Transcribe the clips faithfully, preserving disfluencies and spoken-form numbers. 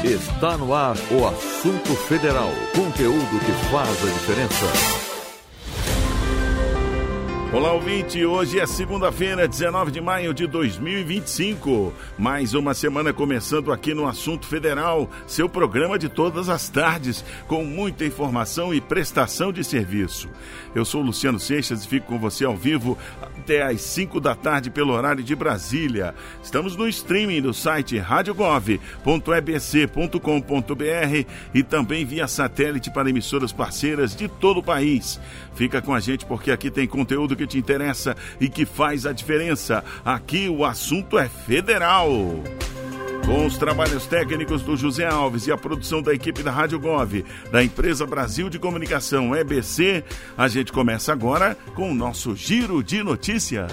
Está no ar o Assunto Federal. Conteúdo que faz a diferença. Olá, ouvinte. Hoje é segunda-feira, dezenove de maio de dois mil e vinte e cinco. Mais uma semana começando aqui no Assunto Federal, seu programa de todas as tardes, com muita informação e prestação de serviço. Eu sou Luciano Seixas e fico com você ao vivo até às cinco da tarde pelo horário de Brasília. Estamos no streaming do site rádio gov ponto e b c ponto com ponto b r e também via satélite para emissoras parceiras de todo o país. Fica com a gente porque aqui tem conteúdo que te interessa e que faz a diferença. Aqui o assunto é federal. Com os trabalhos técnicos do José Alves e a produção da equipe da Rádio Gov, da Empresa Brasil de Comunicação E B C, a gente começa agora com o nosso Giro de Notícias.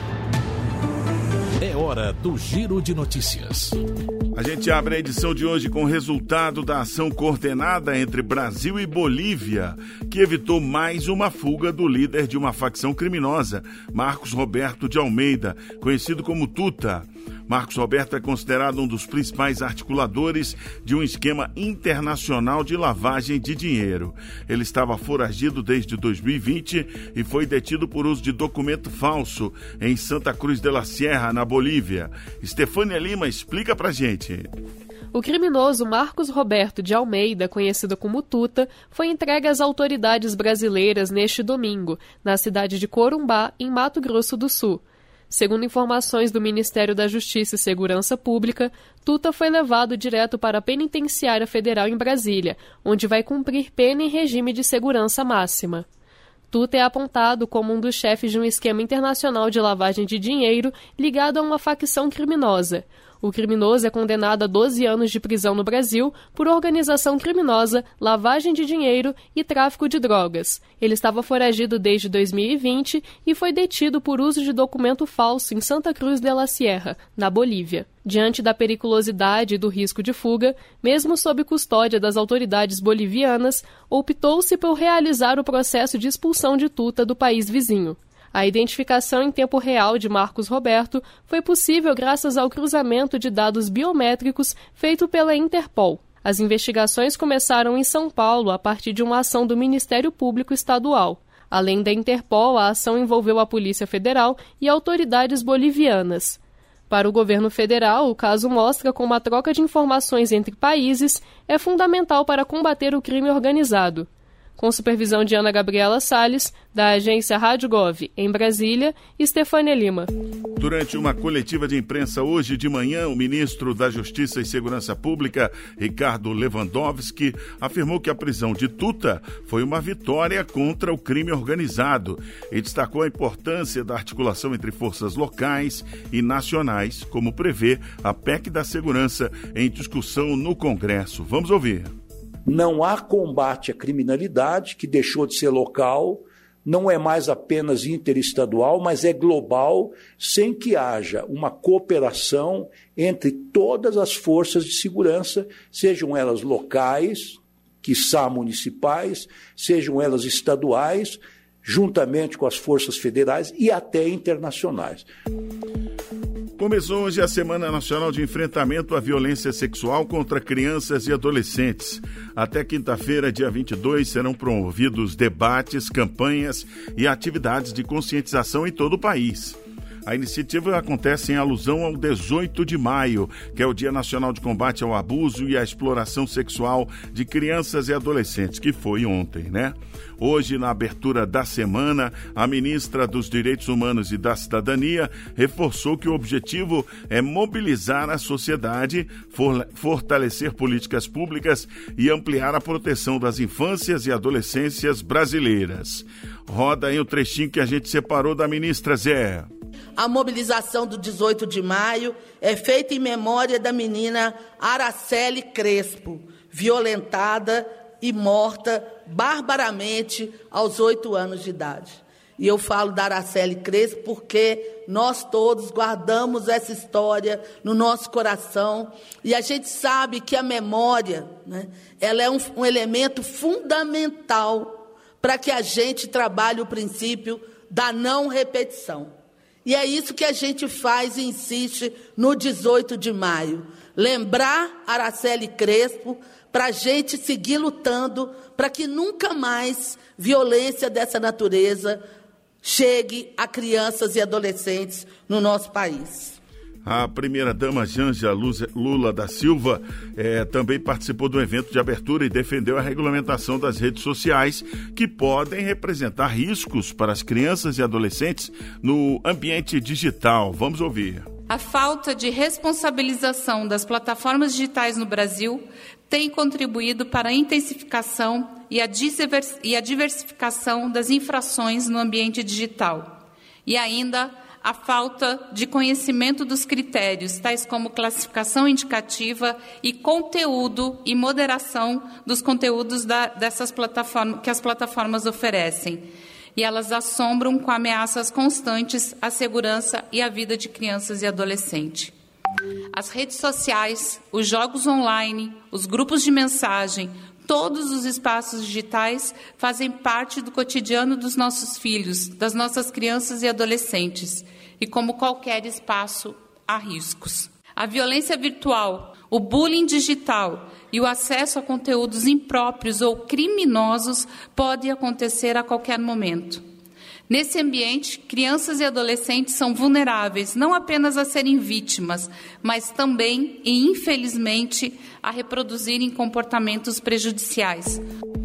É hora do Giro de Notícias. A gente abre a edição de hoje com o resultado da ação coordenada entre Brasil e Bolívia, que evitou mais uma fuga do líder de uma facção criminosa, Marcos Roberto de Almeida, conhecido como Tuta. Marcos Roberto é considerado um dos principais articuladores de um esquema internacional de lavagem de dinheiro. Ele estava foragido desde dois mil e vinte e foi detido por uso de documento falso em Santa Cruz de la Sierra, na Bolívia. Estefânia Lima explica pra gente. O criminoso Marcos Roberto de Almeida, conhecido como Tuta, foi entregue às autoridades brasileiras neste domingo, na cidade de Corumbá, em Mato Grosso do Sul. Segundo informações do Ministério da Justiça e Segurança Pública, Tuta foi levado direto para a Penitenciária Federal em Brasília, onde vai cumprir pena em regime de segurança máxima. Tuta é apontado como um dos chefes de um esquema internacional de lavagem de dinheiro ligado a uma facção criminosa. O criminoso é condenado a doze anos de prisão no Brasil por organização criminosa, lavagem de dinheiro e tráfico de drogas. Ele estava foragido desde dois mil e vinte e foi detido por uso de documento falso em Santa Cruz de la Sierra, na Bolívia. Diante da periculosidade e do risco de fuga, mesmo sob custódia das autoridades bolivianas, optou-se por realizar o processo de expulsão de Tuta do país vizinho. A identificação em tempo real de Marcos Roberto foi possível graças ao cruzamento de dados biométricos feito pela Interpol. As investigações começaram em São Paulo a partir de uma ação do Ministério Público Estadual. Além da Interpol, a ação envolveu a Polícia Federal e autoridades bolivianas. Para o governo federal, o caso mostra como a troca de informações entre países é fundamental para combater o crime organizado. Com supervisão de Ana Gabriela Salles, da agência Rádio Gov, em Brasília, Estefânia Lima. Durante uma coletiva de imprensa hoje de manhã, o ministro da Justiça e Segurança Pública, Ricardo Lewandowski, afirmou que a prisão de Tuta foi uma vitória contra o crime organizado e destacou a importância da articulação entre forças locais e nacionais, como prevê a P E C da Segurança em discussão no Congresso. Vamos ouvir. Não há combate à criminalidade, que deixou de ser local, não é mais apenas interestadual, mas é global, sem que haja uma cooperação entre todas as forças de segurança, sejam elas locais, quiçá municipais, sejam elas estaduais, juntamente com as forças federais e até internacionais. Começou hoje a Semana Nacional de Enfrentamento à Violência Sexual contra Crianças e Adolescentes. Até quinta-feira, dia vinte e dois, serão promovidos debates, campanhas e atividades de conscientização em todo o país. A iniciativa acontece em alusão ao dezoito de maio, que é o Dia Nacional de Combate ao Abuso e à Exploração Sexual de Crianças e Adolescentes, que foi ontem, né? Hoje, na abertura da semana, a ministra dos Direitos Humanos e da Cidadania reforçou que o objetivo é mobilizar a sociedade, for- fortalecer políticas públicas e ampliar a proteção das infâncias e adolescências brasileiras. Roda aí o trechinho que a gente separou da ministra Zé. A mobilização do dezoito de maio é feita em memória da menina Araceli Crespo, violentada e morta barbaramente aos oito anos de idade. E eu falo da Araceli Crespo porque nós todos guardamos essa história no nosso coração e a gente sabe que a memória, né, ela é um, um elemento fundamental para que a gente trabalhe o princípio da não repetição. E é isso que a gente faz e insiste no dezoito de maio. Lembrar Araceli Crespo para a gente seguir lutando para que nunca mais violência dessa natureza chegue a crianças e adolescentes no nosso país. A primeira-dama Janja Lula da Silva eh, também participou do evento de abertura e defendeu a regulamentação das redes sociais, que podem representar riscos para as crianças e adolescentes no ambiente digital. Vamos ouvir. A falta de responsabilização das plataformas digitais no Brasil tem contribuído para a intensificação e a, e a diversificação das infrações no ambiente digital. E ainda a falta de conhecimento dos critérios, tais como classificação indicativa e conteúdo e moderação dos conteúdos da, dessas plataformas, que as plataformas oferecem. E elas assombram com ameaças constantes à segurança e à vida de crianças e adolescentes. As redes sociais, os jogos online, os grupos de mensagem, todos os espaços digitais fazem parte do cotidiano dos nossos filhos, das nossas crianças e adolescentes. E como qualquer espaço, há riscos. A violência virtual, o bullying digital e o acesso a conteúdos impróprios ou criminosos podem acontecer a qualquer momento. Nesse ambiente, crianças e adolescentes são vulneráveis não apenas a serem vítimas, mas também, e infelizmente, a reproduzirem comportamentos prejudiciais.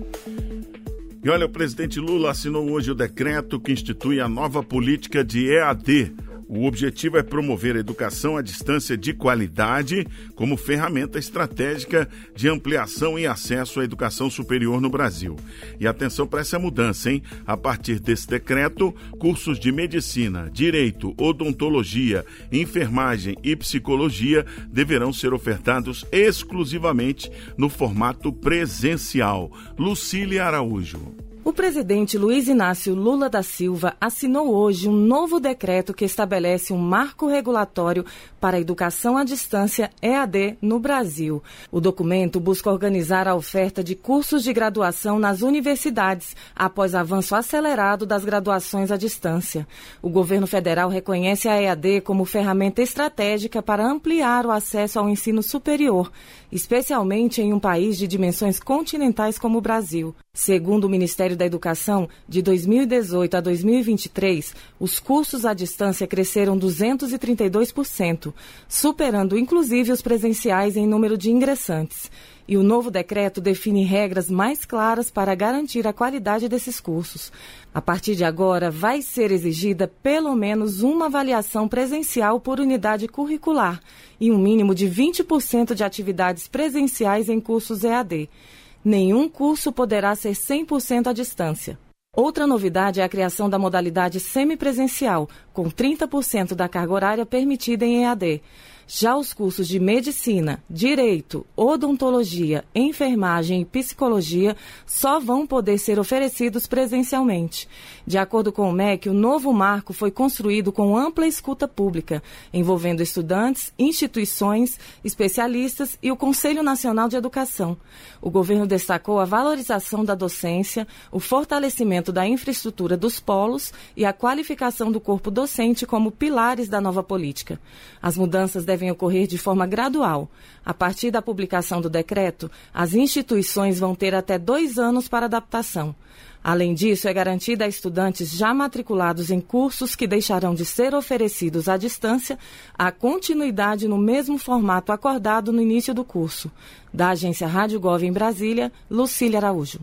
E olha, o presidente Lula assinou hoje o decreto que institui a nova política de E A D. O objetivo é promover a educação à distância de qualidade como ferramenta estratégica de ampliação e acesso à educação superior no Brasil. E atenção para essa mudança, hein? A partir desse decreto, cursos de medicina, direito, odontologia, enfermagem e psicologia deverão ser ofertados exclusivamente no formato presencial. Lucília Araújo. O presidente Luiz Inácio Lula da Silva assinou hoje um novo decreto que estabelece um marco regulatório para a educação à distância E A D no Brasil. O documento busca organizar a oferta de cursos de graduação nas universidades, após avanço acelerado das graduações à distância. O governo federal reconhece a E A D como ferramenta estratégica para ampliar o acesso ao ensino superior, especialmente em um país de dimensões continentais como o Brasil. Segundo o Ministério da Educação, de dois mil e dezoito a dois mil e vinte e três, os cursos à distância cresceram duzentos e trinta e dois por cento, superando inclusive os presenciais em número de ingressantes. E o novo decreto define regras mais claras para garantir a qualidade desses cursos. A partir de agora, vai ser exigida pelo menos uma avaliação presencial por unidade curricular e um mínimo de vinte por cento de atividades presenciais em cursos E A D. Nenhum curso poderá ser cem por cento à distância. Outra novidade é a criação da modalidade semipresencial, com trinta por cento da carga horária permitida em E A D. Já os cursos de medicina, direito, odontologia, enfermagem e psicologia só vão poder ser oferecidos presencialmente. De acordo com o M E C, o novo marco foi construído com ampla escuta pública, envolvendo estudantes, instituições, especialistas e o Conselho Nacional de Educação. O governo destacou a valorização da docência, o fortalecimento da infraestrutura dos polos e a qualificação do corpo docente como pilares da nova política. As mudanças devem ocorrer de forma gradual. A partir da publicação do decreto, as instituições vão ter até dois anos para adaptação. Além disso, é garantida a estudantes já matriculados em cursos que deixarão de ser oferecidos à distância a continuidade no mesmo formato acordado no início do curso. Da agência Rádio Gov em Brasília, Lucília Araújo.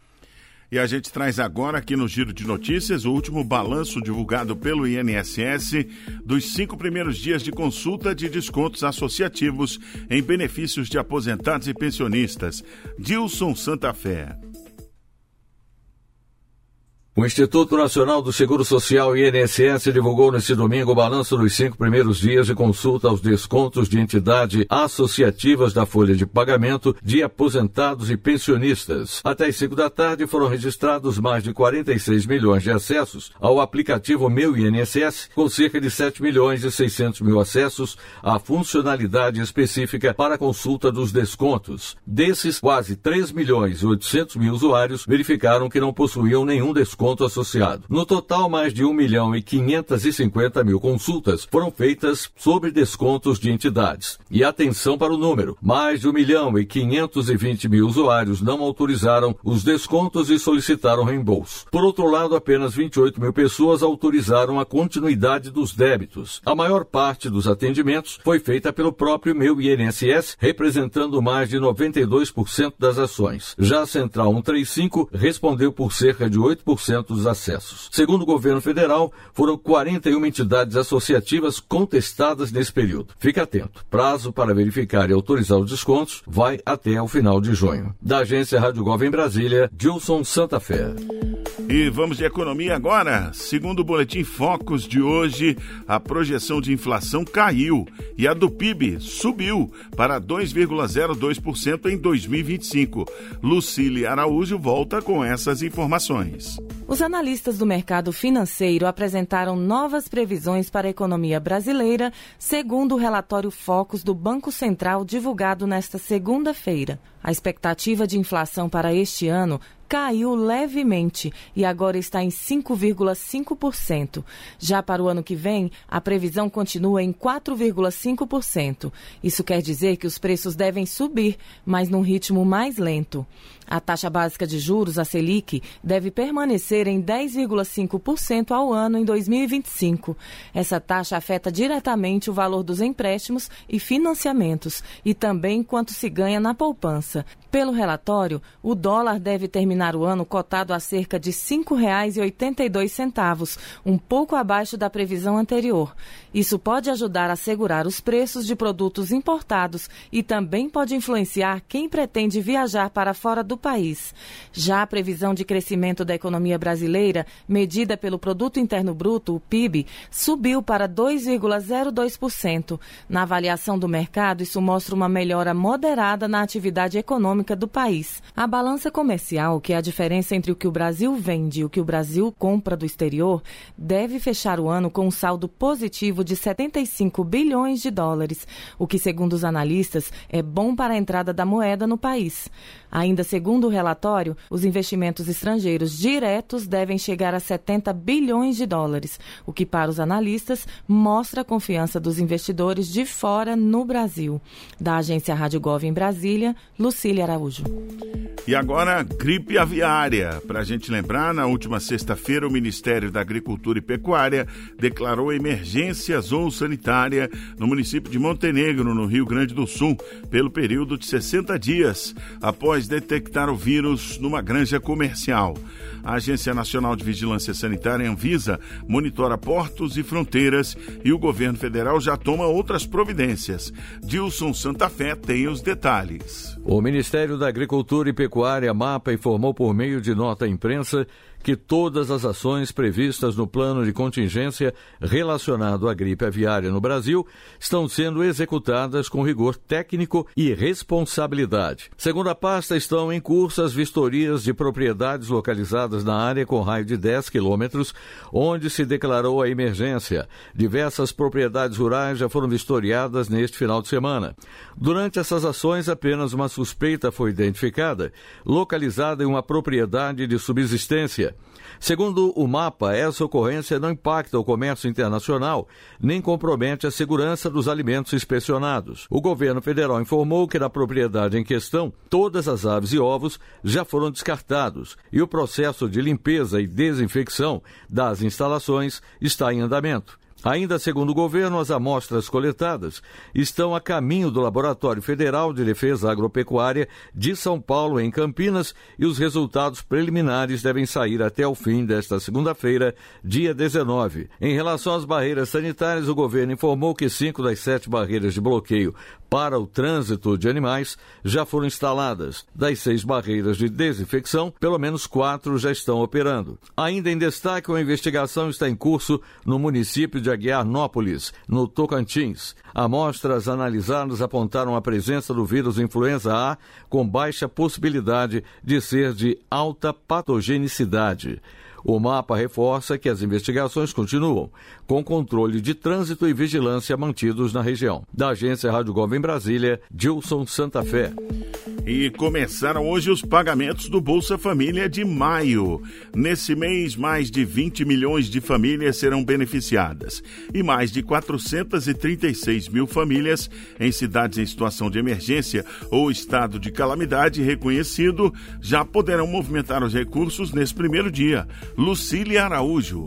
E a gente traz agora aqui no Giro de Notícias o último balanço divulgado pelo I N S S dos cinco primeiros dias de consulta de descontos associativos em benefícios de aposentados e pensionistas. Dilson Santa Fé. O Instituto Nacional do Seguro Social, I N S S, divulgou neste domingo o balanço dos cinco primeiros dias de consulta aos descontos de entidades associativas da folha de pagamento de aposentados e pensionistas. Até as cinco da tarde foram registrados mais de quarenta e seis milhões de acessos ao aplicativo Meu I N S S, com cerca de sete milhões e seiscentos mil acessos à funcionalidade específica para a consulta dos descontos. Desses, quase três milhões e oitocentos mil usuários verificaram que não possuíam nenhum desconto desconto associado. No total, mais de um milhão e quinhentos e cinquenta mil consultas foram feitas sobre descontos de entidades. E atenção para o número, mais de um milhão e quinhentos e vinte mil usuários não autorizaram os descontos e solicitaram reembolso. Por outro lado, apenas vinte e oito mil pessoas autorizaram a continuidade dos débitos. A maior parte dos atendimentos foi feita pelo próprio Meu I N S S, representando mais de noventa e dois por cento das ações. Já a Central cento e trinta e cinco respondeu por cerca de oito por cento dos acessos. Segundo o governo federal, foram quarenta e uma entidades associativas contestadas nesse período. Fique atento. Prazo para verificar e autorizar os descontos vai até o final de junho. Da agência Rádio Gov em Brasília, Gilson Santa Fé. E vamos de economia agora. Segundo o Boletim Focus de hoje, a projeção de inflação caiu e a do P I B subiu para dois vírgula zero dois por cento em dois mil e vinte e cinco. Lucília Araújo volta com essas informações. Os analistas do mercado financeiro apresentaram novas previsões para a economia brasileira, segundo o relatório Focus do Banco Central divulgado nesta segunda-feira. A expectativa de inflação para este ano caiu levemente e agora está em cinco vírgula cinco por cento. Já para o ano que vem, a previsão continua em quatro vírgula cinco por cento. Isso quer dizer que os preços devem subir, mas num ritmo mais lento. A taxa básica de juros, a Selic, deve permanecer em dez vírgula cinco por cento ao ano em dois mil e vinte e cinco. Essa taxa afeta diretamente o valor dos empréstimos e financiamentos e também quanto se ganha na poupança. Pelo relatório, o dólar deve terminar o ano cotado a cerca de cinco reais e oitenta e dois centavos, um pouco abaixo da previsão anterior. Isso pode ajudar a segurar os preços de produtos importados e também pode influenciar quem pretende viajar para fora do país. Já a previsão de crescimento da economia brasileira, medida pelo Produto Interno Bruto, o P I B, subiu para dois vírgula zero dois por cento. Na avaliação do mercado, isso mostra uma melhora moderada na atividade econômica do país. A balança comercial, que é a diferença entre o que o Brasil vende e o que o Brasil compra do exterior, deve fechar o ano com um saldo positivo de setenta e cinco bilhões de dólares, o que, segundo os analistas, é bom para a entrada da moeda no país. Ainda segundo o relatório, os investimentos estrangeiros diretos devem chegar a setenta bilhões de dólares, o que, para os analistas, mostra a confiança dos investidores de fora no Brasil. Da agência Rádio Gov em Brasília, Lucília Araújo. E agora, gripe aviária. Para a gente lembrar, na última sexta-feira, o Ministério da Agricultura e Pecuária declarou emergência zoossanitária no município de Montenegro, no Rio Grande do Sul, pelo período de sessenta dias, após detectar o vírus numa granja comercial. A Agência Nacional de Vigilância Sanitária, Anvisa, monitora portos e fronteiras e o governo federal já toma outras providências. Gilson Santa Fé tem os detalhes. O Ministério da Agricultura e Pecuária, MAPA, informou por meio de nota à imprensa que todas as ações previstas no plano de contingência relacionado à gripe aviária no Brasil estão sendo executadas com rigor técnico e responsabilidade. Segundo a pasta, estão em curso as vistorias de propriedades localizadas na área com raio de dez quilômetros, onde se declarou a emergência. Diversas propriedades rurais já foram vistoriadas neste final de semana. Durante essas ações, apenas uma suspeita foi identificada, localizada em uma propriedade de subsistência. Segundo o MAPA, essa ocorrência não impacta o comércio internacional, nem compromete a segurança dos alimentos inspecionados. O governo federal informou que na propriedade em questão, todas as aves e ovos já foram descartados e o processo de limpeza e desinfecção das instalações está em andamento. Ainda segundo o governo, as amostras coletadas estão a caminho do Laboratório Federal de Defesa Agropecuária de São Paulo, em Campinas, e os resultados preliminares devem sair até o fim desta segunda-feira, dia dezenove. Em relação às barreiras sanitárias, o governo informou que cinco das sete barreiras de bloqueio para o trânsito de animais já foram instaladas. Das seis barreiras de desinfecção, pelo menos quatro já estão operando. Ainda em destaque, uma investigação está em curso no município de Aguiarnópolis, no Tocantins. Amostras analisadas apontaram a presença do vírus influenza A com baixa possibilidade de ser de alta patogenicidade. O MAPA reforça que as investigações continuam, com controle de trânsito e vigilância mantidos na região. Da agência Rádio Gov em Brasília, Gilson Santa Fé. E começaram hoje os pagamentos do Bolsa Família de maio. Nesse mês, mais de vinte milhões de famílias serão beneficiadas. E mais de quatrocentas e trinta e seis mil famílias em cidades em situação de emergência ou estado de calamidade reconhecido já poderão movimentar os recursos nesse primeiro dia. Lucília Araújo.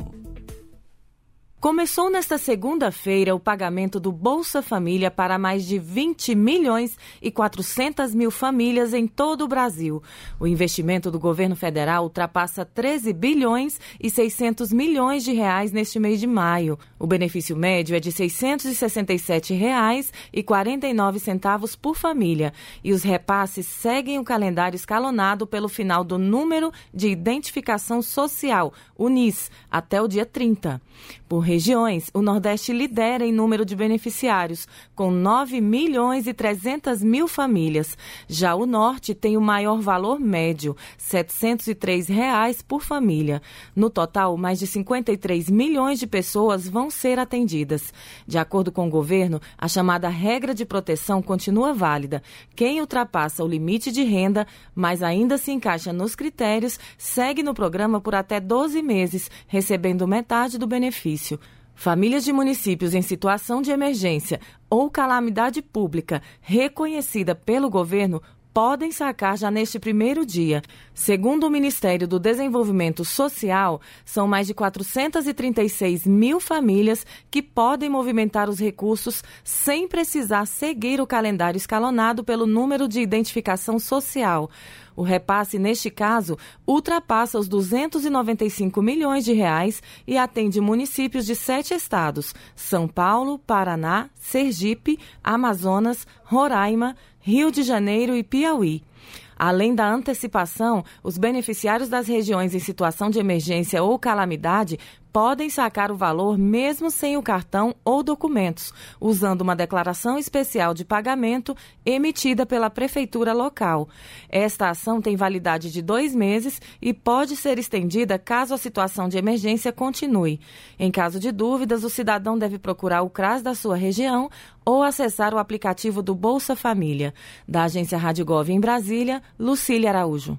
Começou nesta segunda-feira o pagamento do Bolsa Família para mais de vinte milhões e quatrocentas mil famílias em todo o Brasil. O investimento do governo federal ultrapassa treze bilhões e seiscentos milhões de reais neste mês de maio. O benefício médio é de seiscentos e sessenta e sete reais e quarenta e nove centavos por família. E os repasses seguem o calendário escalonado pelo final do Número de Identificação Social, o N I S, até o dia trinta. Por regiões, o Nordeste lidera em número de beneficiários, com nove milhões e trezentas mil famílias. Já o Norte tem o maior valor médio, setecentos e três reais por família. No total, mais de cinquenta e três milhões de pessoas vão ser atendidas. De acordo com o governo, a chamada regra de proteção continua válida. Quem ultrapassa o limite de renda, mas ainda se encaixa nos critérios, segue no programa por até doze meses, recebendo metade do benefício. Famílias de municípios em situação de emergência ou calamidade pública reconhecida pelo governo podem sacar já neste primeiro dia. Segundo o Ministério do Desenvolvimento Social, são mais de quatrocentas e trinta e seis mil famílias que podem movimentar os recursos sem precisar seguir o calendário escalonado pelo Número de Identificação Social. O repasse, neste caso, ultrapassa os duzentos e noventa e cinco milhões de reais e atende municípios de sete estados: São Paulo, Paraná, Sergipe, Amazonas, Roraima, Rio de Janeiro e Piauí. Além da antecipação, os beneficiários das regiões em situação de emergência ou calamidade podem sacar o valor mesmo sem o cartão ou documentos, usando uma declaração especial de pagamento emitida pela prefeitura local. Esta ação tem validade de dois meses e pode ser estendida caso a situação de emergência continue. Em caso de dúvidas, o cidadão deve procurar o C R A S da sua região ou acessar o aplicativo do Bolsa Família. Da agência Rádio Gov em Brasília, Lucília Araújo.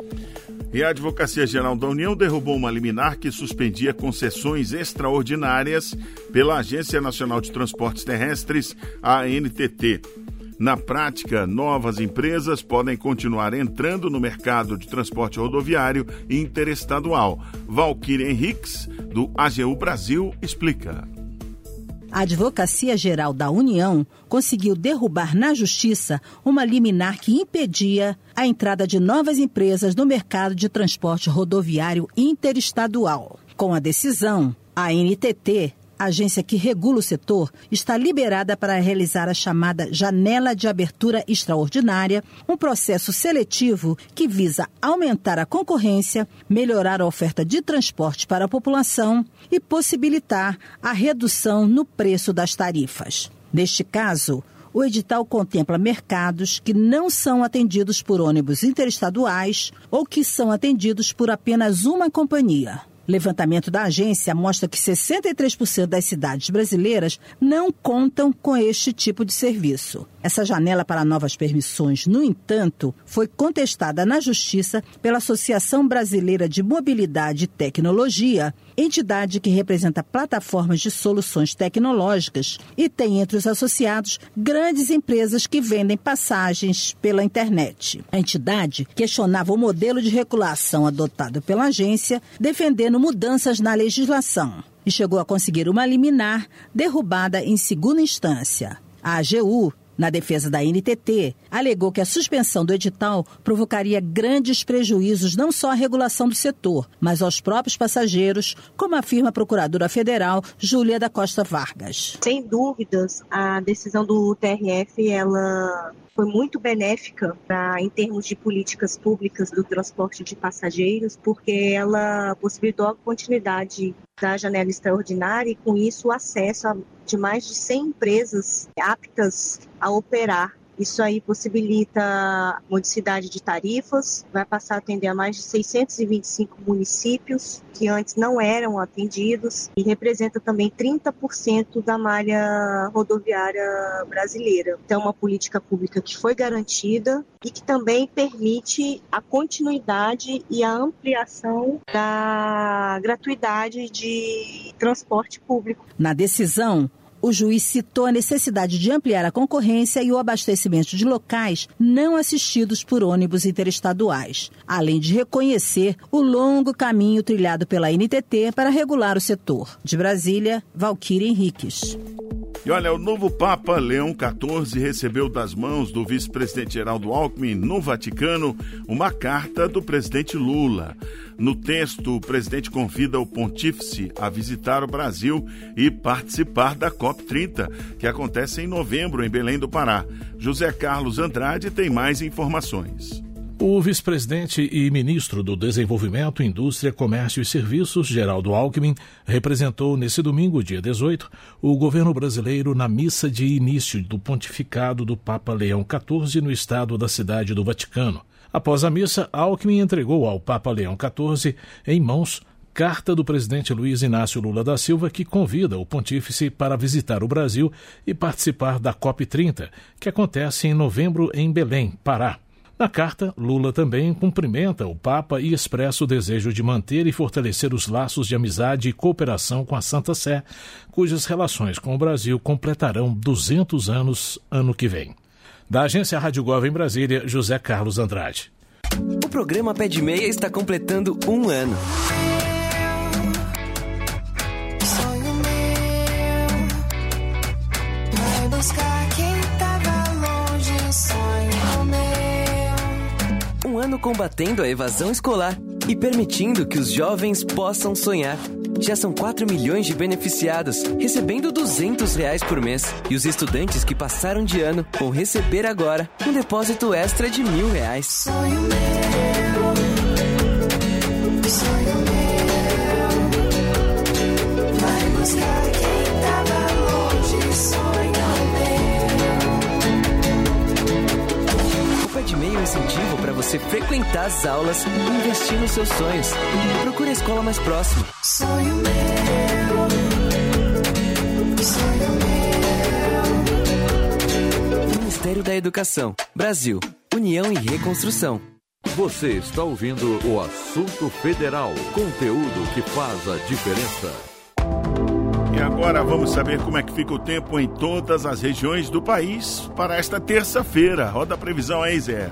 E a Advocacia Geral da União derrubou uma liminar que suspendia concessões extraordinárias pela Agência Nacional de Transportes Terrestres, a A N T T. Na prática, novas empresas podem continuar entrando no mercado de transporte rodoviário interestadual. Valquíria Henriques, do A G U Brasil, explica. A Advocacia Geral da União conseguiu derrubar na Justiça uma liminar que impedia a entrada de novas empresas no mercado de transporte rodoviário interestadual. Com a decisão, a A N T T, a agência que regula o setor, está liberada para realizar a chamada Janela de Abertura Extraordinária, um processo seletivo que visa aumentar a concorrência, melhorar a oferta de transporte para a população e possibilitar a redução no preço das tarifas. Neste caso, o edital contempla mercados que não são atendidos por ônibus interestaduais ou que são atendidos por apenas uma companhia. Levantamento da agência mostra que sessenta e três por cento das cidades brasileiras não contam com este tipo de serviço. Essa janela para novas permissões, no entanto, foi contestada na Justiça pela Associação Brasileira de Mobilidade e Tecnologia, entidade que representa plataformas de soluções tecnológicas e tem entre os associados grandes empresas que vendem passagens pela internet. A entidade questionava o modelo de regulação adotado pela agência, defendendo mudanças na legislação, e chegou a conseguir uma liminar derrubada em segunda instância. A A G U, na defesa da A N T T, alegou que a suspensão do edital provocaria grandes prejuízos não só à regulação do setor, mas aos próprios passageiros, como afirma a Procuradora Federal Júlia da Costa Vargas. Sem dúvidas, a decisão do T R F ela foi muito benéfica pra, em termos de políticas públicas do transporte de passageiros, porque ela possibilitou a continuidade da janela extraordinária e, com isso, o acesso a, de mais de cem empresas aptas a operar Isso aí possibilita modicidade de tarifas, vai passar a atender a mais de seiscentos e vinte e cinco municípios que antes não eram atendidos e representa também trinta por cento da malha rodoviária brasileira. Então, é uma política pública que foi garantida e que também permite a continuidade e a ampliação da gratuidade de transporte público. Na decisão, o juiz citou a necessidade de ampliar a concorrência e o abastecimento de locais não assistidos por ônibus interestaduais, além de reconhecer o longo caminho trilhado pela N T T para regular o setor. De Brasília, Valquíria Henriques. E olha, o novo Papa Leão quatorze recebeu das mãos do vice-presidente Geraldo Alckmin, no Vaticano, uma carta do presidente Lula. No texto, o presidente convida o pontífice a visitar o Brasil e participar da COP trinta, que acontece em novembro em Belém do Pará. José Carlos Andrade tem mais informações. O vice-presidente e ministro do Desenvolvimento, Indústria, Comércio e Serviços, Geraldo Alckmin, representou nesse domingo, dia dezoito, o governo brasileiro na missa de início do pontificado do Papa Leão quatorze no estado da Cidade do Vaticano. Após a missa, Alckmin entregou ao Papa Leão quatorze, em mãos, carta do presidente Luiz Inácio Lula da Silva, que convida o pontífice para visitar o Brasil e participar da COP trinta, que acontece em novembro em Belém, Pará. Na carta, Lula também cumprimenta o Papa e expressa o desejo de manter e fortalecer os laços de amizade e cooperação com a Santa Sé, cujas relações com o Brasil completarão duzentos anos ano que vem. Da agência Rádio Gov em Brasília, José Carlos Andrade. O programa Pé de Meia está completando um ano. Sonho meu, vai buscar quem tava longe, sonho meu. Um ano combatendo a evasão escolar e permitindo que os jovens possam sonhar. Já são quatro milhões de beneficiados, recebendo duzentos reais por mês. E os estudantes que passaram de ano vão receber agora um depósito extra de mil reais. Sonho meu, sonho meu, vai buscar quem tava longe, sonho meu. O Pé de Meia é um incentivo para você frequentar as aulas e investir nos seus sonhos. Procure a escola mais próxima. Sonho meu, sonho meu. Ministério da Educação, Brasil, União e Reconstrução. Você está ouvindo o Assunto Federal, conteúdo que faz a diferença. E agora vamos saber como é que fica o tempo em todas as regiões do país para esta terça-feira. Roda a previsão aí, Zé.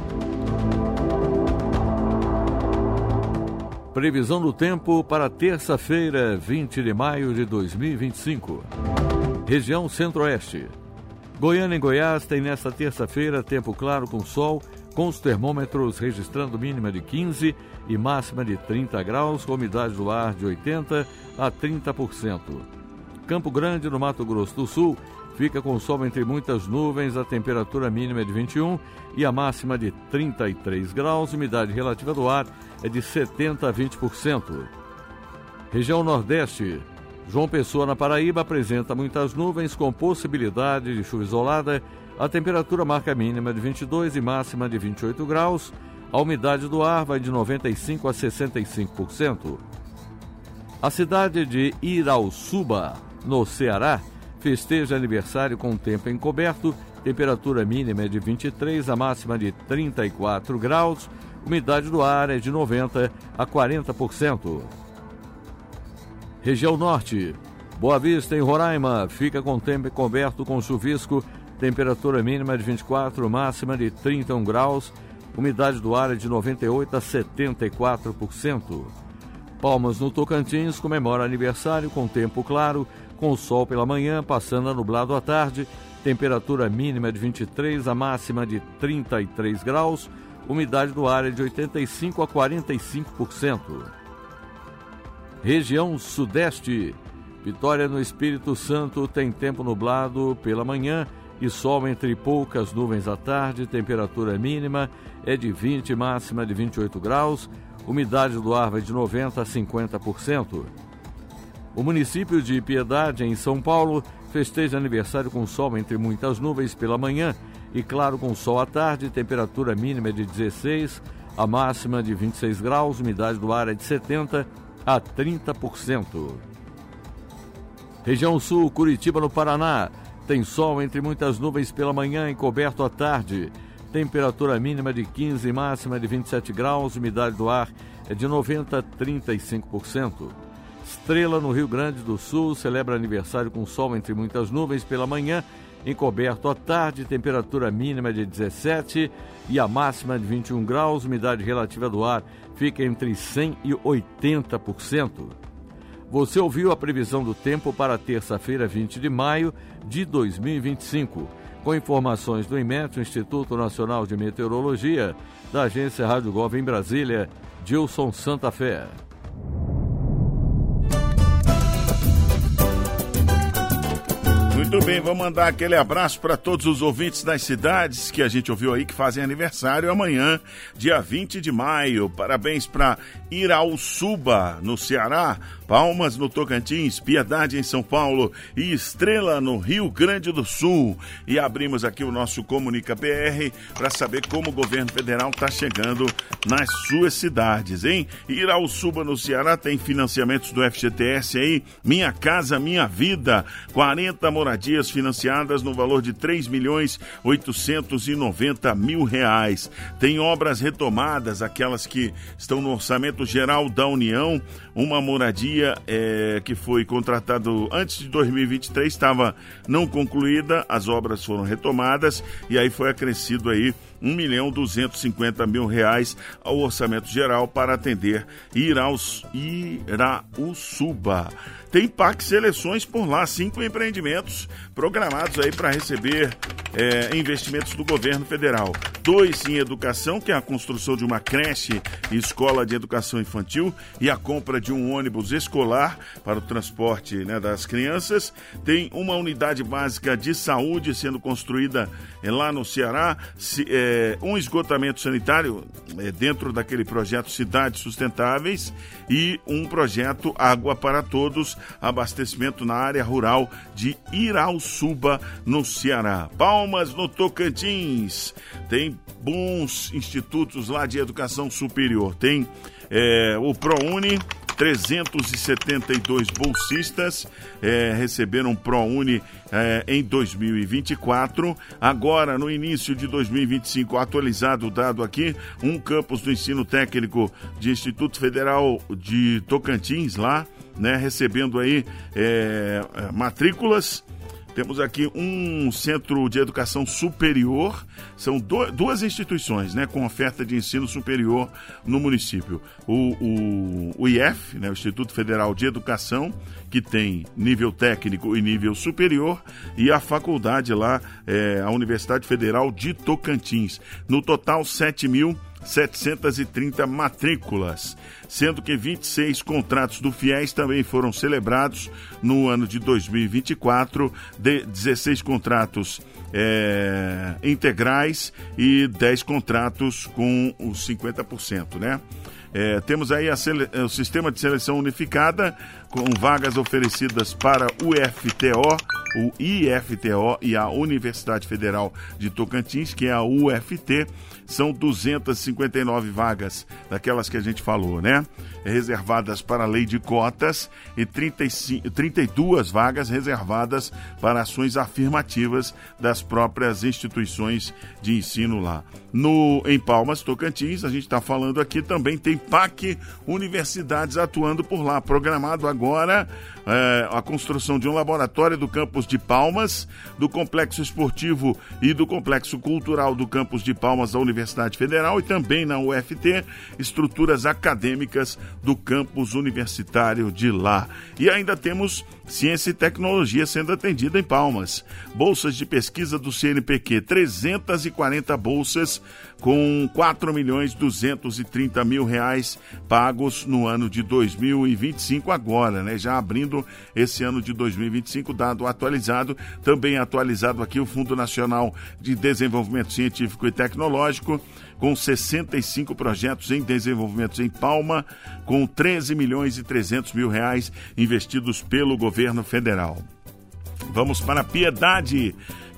Previsão do tempo para terça-feira, vinte de maio de dois mil e vinte e cinco. Região Centro-Oeste. Goiânia e Goiás tem nesta terça-feira tempo claro com sol, com os termômetros registrando mínima de quinze e máxima de trinta graus, com umidade do ar de oitenta a trinta por cento. Campo Grande, no Mato Grosso do Sul, fica com sol entre muitas nuvens, a temperatura mínima é de vinte e um e a máxima de trinta e três graus, umidade relativa do ar é de setenta a vinte por cento. Região Nordeste. João Pessoa, na Paraíba, apresenta muitas nuvens com possibilidade de chuva isolada. A temperatura marca mínima de vinte e dois e máxima de vinte e oito graus. A umidade do ar vai de noventa e cinco a sessenta e cinco por cento. A cidade de Irauçuba, no Ceará, festeja aniversário com tempo encoberto. Temperatura mínima é de vinte e três, a máxima de trinta e quatro graus. Umidade do ar é de noventa a quarenta por cento. Região Norte. Boa Vista, em Roraima, fica com tempo encoberto com chuvisco. Temperatura mínima de vinte e quatro, máxima de trinta e um graus. Umidade do ar é de noventa e oito a setenta e quatro por cento. Palmas, no Tocantins, comemora aniversário com tempo claro, com sol pela manhã, passando a nublado à tarde. Temperatura mínima de vinte e três, a máxima de trinta e três graus. Umidade do ar é de oitenta e cinco a quarenta e cinco por cento. Região Sudeste. Vitória, no Espírito Santo, tem tempo nublado pela manhã e sol entre poucas nuvens à tarde. Temperatura mínima é de vinte, máxima de vinte e oito graus. Umidade do ar vai de noventa a cinquenta por cento. O município de Piedade, em São Paulo, festeja aniversário com sol entre muitas nuvens pela manhã e claro com sol à tarde, temperatura mínima de dezesseis, a máxima de vinte e seis graus, umidade do ar é de setenta a trinta por cento. Região Sul, Curitiba, no Paraná, tem sol entre muitas nuvens pela manhã e coberto à tarde. Temperatura mínima de quinze, máxima de vinte e sete graus, umidade do ar é de noventa a trinta e cinco por cento. Estrela, no Rio Grande do Sul, celebra aniversário com sol entre muitas nuvens pela manhã, encoberto à tarde, temperatura mínima de dezessete e a máxima de vinte e um graus, umidade relativa do ar fica entre cem e oitenta por cento. Você ouviu a previsão do tempo para terça-feira, vinte de maio de dois mil e vinte e cinco, com informações do IMET, o Instituto Nacional de Meteorologia, da agência Rádio Gov em Brasília, Gilson Santa Fé. Muito bem, vamos mandar aquele abraço para todos os ouvintes das cidades que a gente ouviu aí que fazem aniversário amanhã, dia vinte de maio. Parabéns para Irauçuba, no Ceará, Palmas, no Tocantins, Piedade, em São Paulo e Estrela, no Rio Grande do Sul. E abrimos aqui o nosso Comunica B R para saber como o governo federal está chegando nas suas cidades, hein? Irauçuba, no Ceará, tem financiamentos do F G T S aí, Minha Casa Minha Vida, quarenta moradias financiadas no valor de três milhões oitocentos e noventa mil reais. Tem obras retomadas, aquelas que estão no Orçamento Geral da União, uma moradia é, que foi contratado antes de dois mil e vinte e três, estava não concluída, as obras foram retomadas e aí foi acrescido aí um milhão duzentos e cinquenta mil reais ao Orçamento Geral para atender Iraus, Irauçuba. Tem P A C Seleções por lá, cinco empreendimentos programados aí para receber é, investimentos do governo federal. Dois em educação, que é a construção de uma creche e escola de educação infantil e a compra de um ônibus escolar para o transporte, né, das crianças. Tem uma unidade básica de saúde sendo construída é, lá no Ceará, se, é, um esgotamento sanitário é, dentro daquele projeto Cidades Sustentáveis e um projeto Água para Todos, abastecimento na área rural de Irauçuba, no Ceará. Palmas, no Tocantins, tem bons institutos lá de educação superior. Tem é, o ProUni, trezentos e setenta e dois bolsistas é, receberam ProUni é, em dois mil e vinte e quatro. Agora, no início de dois mil e vinte e cinco, atualizado o dado aqui, um campus do ensino técnico de Instituto Federal de Tocantins lá, né, recebendo aí é, matrículas. Temos aqui um centro de educação superior, são do, duas instituições, né, com oferta de ensino superior no município. O, o, o I F, né, o Instituto Federal de Educação, que tem nível técnico e nível superior, e a faculdade lá, é, a Universidade Federal de Tocantins. No total, sete mil setecentas e trinta matrículas, sendo que vinte e seis contratos do FIES também foram celebrados no ano de dois mil e vinte e quatro, de dezesseis contratos é, integrais e dez contratos com os cinquenta por cento, né? É, temos aí a sele... o sistema de seleção unificada, com vagas oferecidas para o U F T O, o I F T O e a Universidade Federal de Tocantins, que é a U F T. São duzentas e cinquenta e nove vagas, daquelas que a gente falou, né? Reservadas para a lei de cotas e trinta e cinco, trinta e duas vagas reservadas para ações afirmativas das próprias instituições de ensino lá. No, em Palmas, Tocantins, a gente está falando aqui, também tem P A C Universidades atuando por lá. Programado agora é, a construção de um laboratório do campus de Palmas, do Complexo Esportivo e do Complexo Cultural do campus de Palmas da Universidade Federal e também na U F T, estruturas acadêmicas do campus universitário de lá. E ainda temos Ciência e Tecnologia sendo atendida em Palmas. Bolsas de pesquisa do C N P Q, trezentas e quarenta bolsas com quatro milhões duzentos e trinta mil reais pagos no ano de dois mil e vinte e cinco agora, né? Já abrindo esse ano de dois mil e vinte e cinco, dado atualizado. Também atualizado aqui o Fundo Nacional de Desenvolvimento Científico e Tecnológico, com sessenta e cinco projetos em desenvolvimento em Palma, com treze milhões e trezentos mil reais investidos pelo governo federal. Vamos para a Piedade,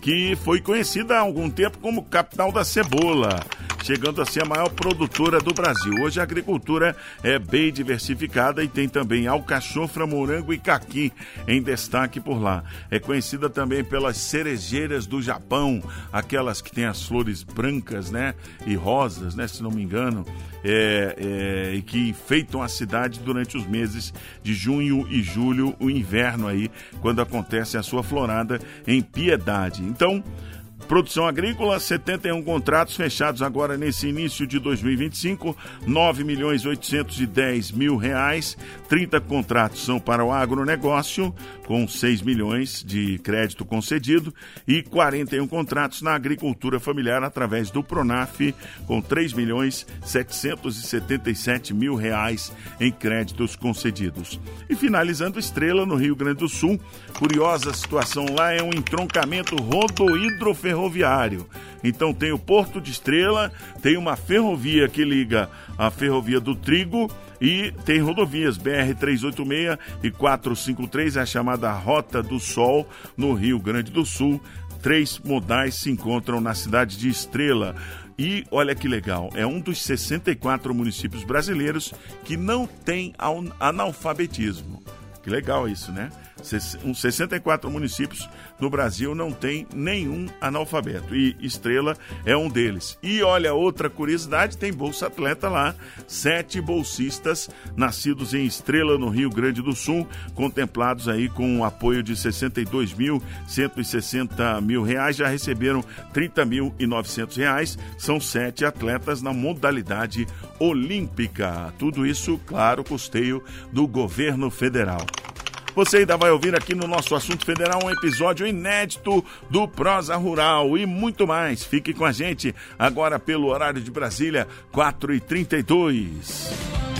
que foi conhecida há algum tempo como capital da cebola, chegando a ser a maior produtora do Brasil. Hoje a agricultura é bem diversificada e tem também alcachofra, morango e caqui em destaque por lá. É conhecida também pelas cerejeiras do Japão, aquelas que têm as flores brancas, né, e rosas, né, se não me engano, é, é, e que enfeitam a cidade durante os meses de junho e julho, o inverno aí, quando acontece a sua florada em Piedade. Então, produção agrícola, setenta e um contratos fechados agora nesse início de dois mil e vinte e cinco, nove milhões oitocentos e dez mil reais, trinta contratos são para o agronegócio, com seis milhões de crédito concedido, e quarenta e um contratos na agricultura familiar através do Pronaf, com três milhões setecentos e setenta e sete mil reais em créditos concedidos. E finalizando, Estrela, no Rio Grande do Sul, curiosa situação lá, é um entroncamento rodohidroferroviário ferroviário. Então tem o Porto de Estrela, tem uma ferrovia que liga a Ferrovia do Trigo e tem rodovias B R trezentos e oitenta e seis e quatrocentos e cinquenta e três, a chamada Rota do Sol, no Rio Grande do Sul. Três modais se encontram na cidade de Estrela. E olha que legal, é um dos sessenta e quatro municípios brasileiros que não tem analfabetismo. Que legal isso, né? Uns sessenta e quatro municípios no Brasil não tem nenhum analfabeto, e Estrela é um deles. E olha, outra curiosidade, tem Bolsa Atleta lá, sete bolsistas nascidos em Estrela, no Rio Grande do Sul, contemplados aí com o apoio de sessenta e dois mil cento e sessenta mil reais, já receberam trinta mil e novecentos reais, são sete atletas na modalidade olímpica. Tudo isso, claro, custeio do governo federal. Você ainda vai ouvir aqui no nosso Assunto Federal um episódio inédito do Prosa Rural e muito mais. Fique com a gente agora pelo horário de Brasília, quatro e trinta e dois.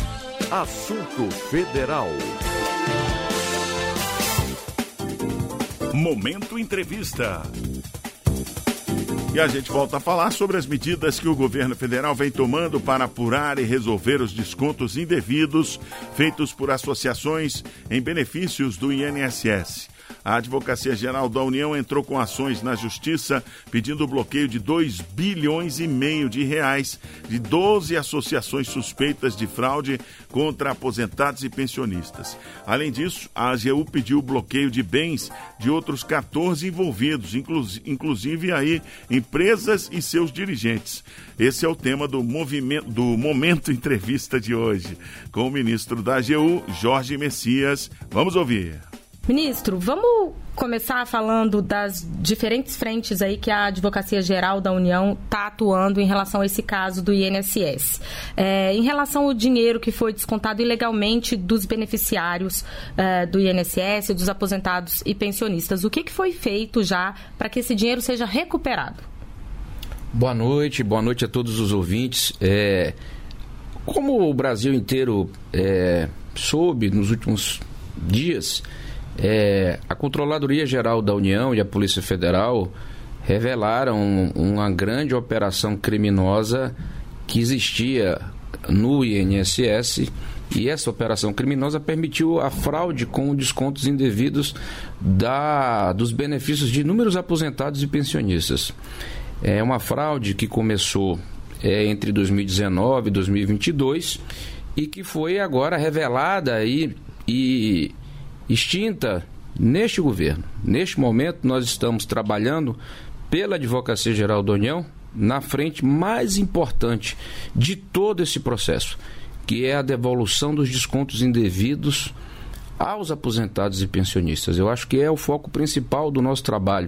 Assunto Federal. Momento Entrevista. E a gente volta a falar sobre as medidas que o governo federal vem tomando para apurar e resolver os descontos indevidos feitos por associações em benefícios do I N S S. A Advocacia Geral da União entrou com ações na Justiça pedindo o bloqueio de dois bilhões e meio de reais de doze associações suspeitas de fraude contra aposentados e pensionistas. Além disso, a A G U pediu o bloqueio de bens de outros quatorze envolvidos, inclusive aí empresas e seus dirigentes. Esse é o tema do, movimento, do Momento Entrevista de hoje, com o ministro da A G U, Jorge Messias. Vamos ouvir. Ministro, vamos começar falando das diferentes frentes aí que a Advocacia Geral da União está atuando em relação a esse caso do I N S S. É, em relação ao dinheiro que foi descontado ilegalmente dos beneficiários é, do I N S S, dos aposentados e pensionistas, o que, que foi feito já para que esse dinheiro seja recuperado? Boa noite, boa noite a todos os ouvintes. É, como o Brasil inteiro é, soube nos últimos dias, É, a Controladoria Geral da União e a Polícia Federal revelaram uma grande operação criminosa que existia no I N S S, e essa operação criminosa permitiu a fraude com descontos indevidos da, dos benefícios de inúmeros aposentados e pensionistas. É uma fraude que começou é, entre dois mil e dezenove e dois mil e vinte e dois e que foi agora revelada e, e extinta neste governo. Neste momento, nós estamos trabalhando pela Advocacia Geral da União na frente mais importante de todo esse processo, que é a devolução dos descontos indevidos aos aposentados e pensionistas. Eu acho que é o foco principal do nosso trabalho.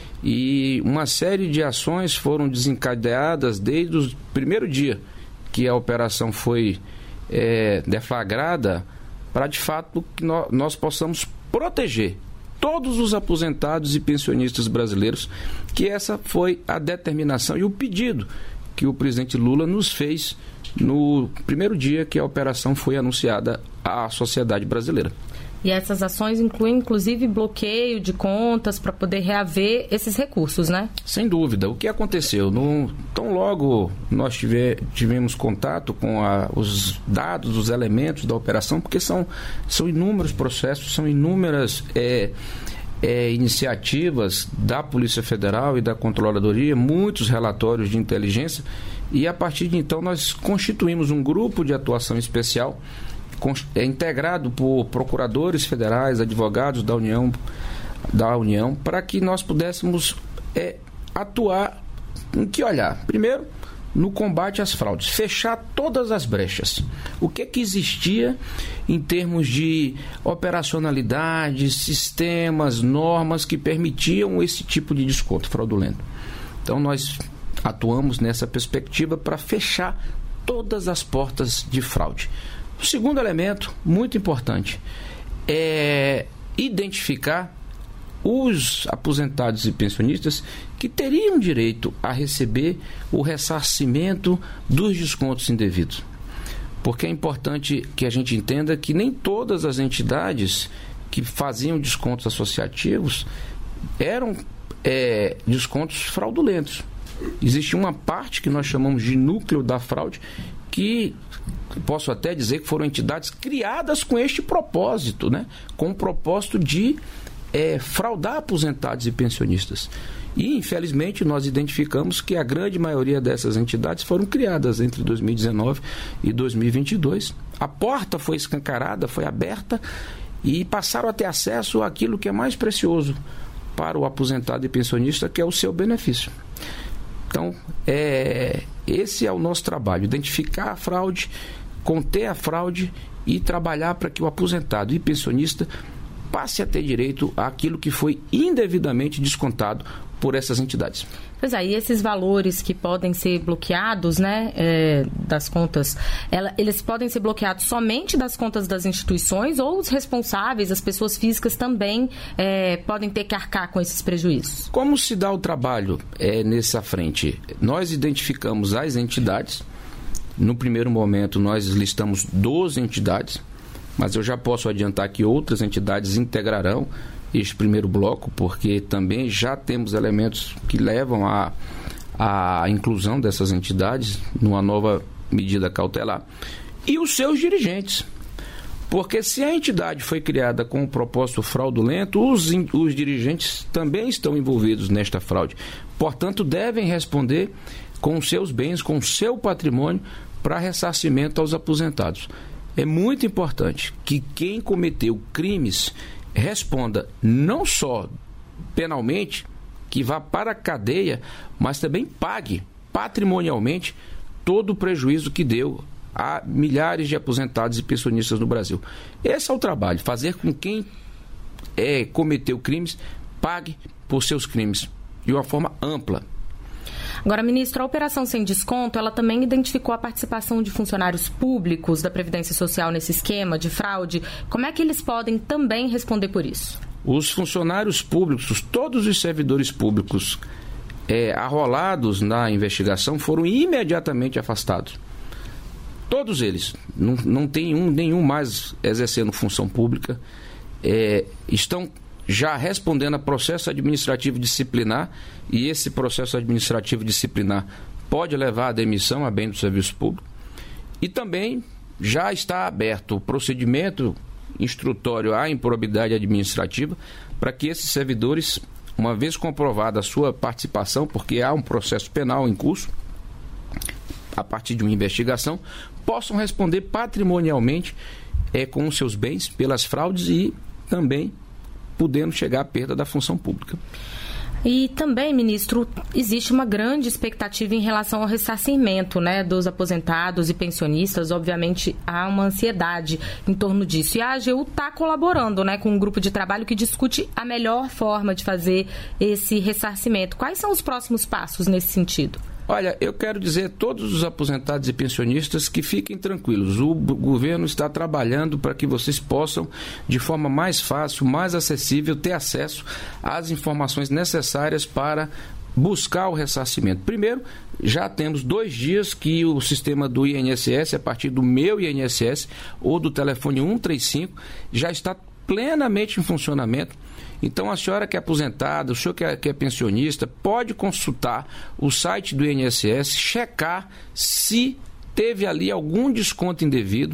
E uma série de ações foram desencadeadas desde o primeiro dia que a operação foi é, deflagrada, para de fato que nós, nós possamos proteger todos os aposentados e pensionistas brasileiros, que essa foi a determinação e o pedido que o presidente Lula nos fez no primeiro dia que a operação foi anunciada à sociedade brasileira. E essas ações incluem, inclusive, bloqueio de contas para poder reaver esses recursos, né? Sem dúvida. O que aconteceu? No, tão logo nós tive, tivemos contato com a, os dados, os elementos da operação, porque são, são inúmeros processos, são inúmeras é, é, iniciativas da Polícia Federal e da Controladoria, muitos relatórios de inteligência, e a partir de então nós constituímos um grupo de atuação especial é integrado por procuradores federais, advogados da União, da União, para que nós pudéssemos é, atuar em que olhar? Primeiro, no combate às fraudes, fechar todas as brechas. O que que existia em termos de operacionalidade, sistemas, normas que permitiam esse tipo de desconto fraudulento. Então nós atuamos nessa perspectiva para fechar todas as portas de fraude. O segundo elemento, muito importante, é identificar os aposentados e pensionistas que teriam direito a receber o ressarcimento dos descontos indevidos. Porque é importante que a gente entenda que nem todas as entidades que faziam descontos associativos eram é, descontos fraudulentos. Existe uma parte que nós chamamos de núcleo da fraude, que posso até dizer que foram entidades criadas com este propósito, né? Com o propósito de é, fraudar aposentados e pensionistas. E, infelizmente, nós identificamos que a grande maioria dessas entidades foram criadas entre dois mil e dezenove e dois mil e vinte e dois. A porta foi escancarada, foi aberta e passaram a ter acesso àquilo que é mais precioso para o aposentado e pensionista, que é o seu benefício. Então, é, esse é o nosso trabalho, identificar a fraude, conter a fraude e trabalhar para que o aposentado e pensionista passe a ter direito àquilo que foi indevidamente descontado por essas entidades. Pois é, e esses valores que podem ser bloqueados, né, é, das contas, ela, eles podem ser bloqueados somente das contas das instituições, ou os responsáveis, as pessoas físicas também é, podem ter que arcar com esses prejuízos? Como se dá o trabalho é, nessa frente? Nós identificamos as entidades. No primeiro momento nós listamos doze entidades, mas eu já posso adiantar que outras entidades integrarão este primeiro bloco, porque também já temos elementos que levam à a, a inclusão dessas entidades numa nova medida cautelar. E os seus dirigentes. Porque se a entidade foi criada com um propósito fraudulento, os, os dirigentes também estão envolvidos nesta fraude. Portanto, devem responder com seus bens, com seu patrimônio, para ressarcimento aos aposentados. É muito importante que quem cometeu crimes responda não só penalmente, que vá para a cadeia, mas também pague patrimonialmente todo o prejuízo que deu a milhares de aposentados e pensionistas no Brasil. Esse é o trabalho, fazer com que quem é, cometeu crimes pague por seus crimes de uma forma ampla. Agora, ministro, a Operação Sem Desconto, ela também identificou a participação de funcionários públicos da Previdência Social nesse esquema de fraude. Como é que eles podem também responder por isso? Os funcionários públicos, todos os servidores públicos é, arrolados na investigação foram imediatamente afastados. Todos eles. Não, não tem um, nenhum mais exercendo função pública. É, estão já respondendo a processo administrativo disciplinar, e esse processo administrativo disciplinar pode levar à demissão a bem do serviço público. E também já está aberto o procedimento instrutório à improbidade administrativa para que esses servidores, uma vez comprovada a sua participação, porque há um processo penal em curso, a partir de uma investigação, possam responder patrimonialmente é, com os seus bens pelas fraudes e também podendo chegar à perda da função pública. E também, ministro, existe uma grande expectativa em relação ao ressarcimento, né, dos aposentados e pensionistas. Obviamente, há uma ansiedade em torno disso. E a A G U está colaborando, né, com um grupo de trabalho que discute a melhor forma de fazer esse ressarcimento. Quais são os próximos passos nesse sentido? Olha, eu quero dizer a todos os aposentados e pensionistas que fiquem tranquilos. O governo está trabalhando para que vocês possam, de forma mais fácil, mais acessível, ter acesso às informações necessárias para buscar o ressarcimento. Primeiro, já temos dois dias que o sistema do I N S S, a partir do meu I N S S ou do telefone um três cinco, já está plenamente em funcionamento. Então, a senhora que é aposentada, o senhor que é, que é pensionista, pode consultar o site do I N S S, checar se teve ali algum desconto indevido.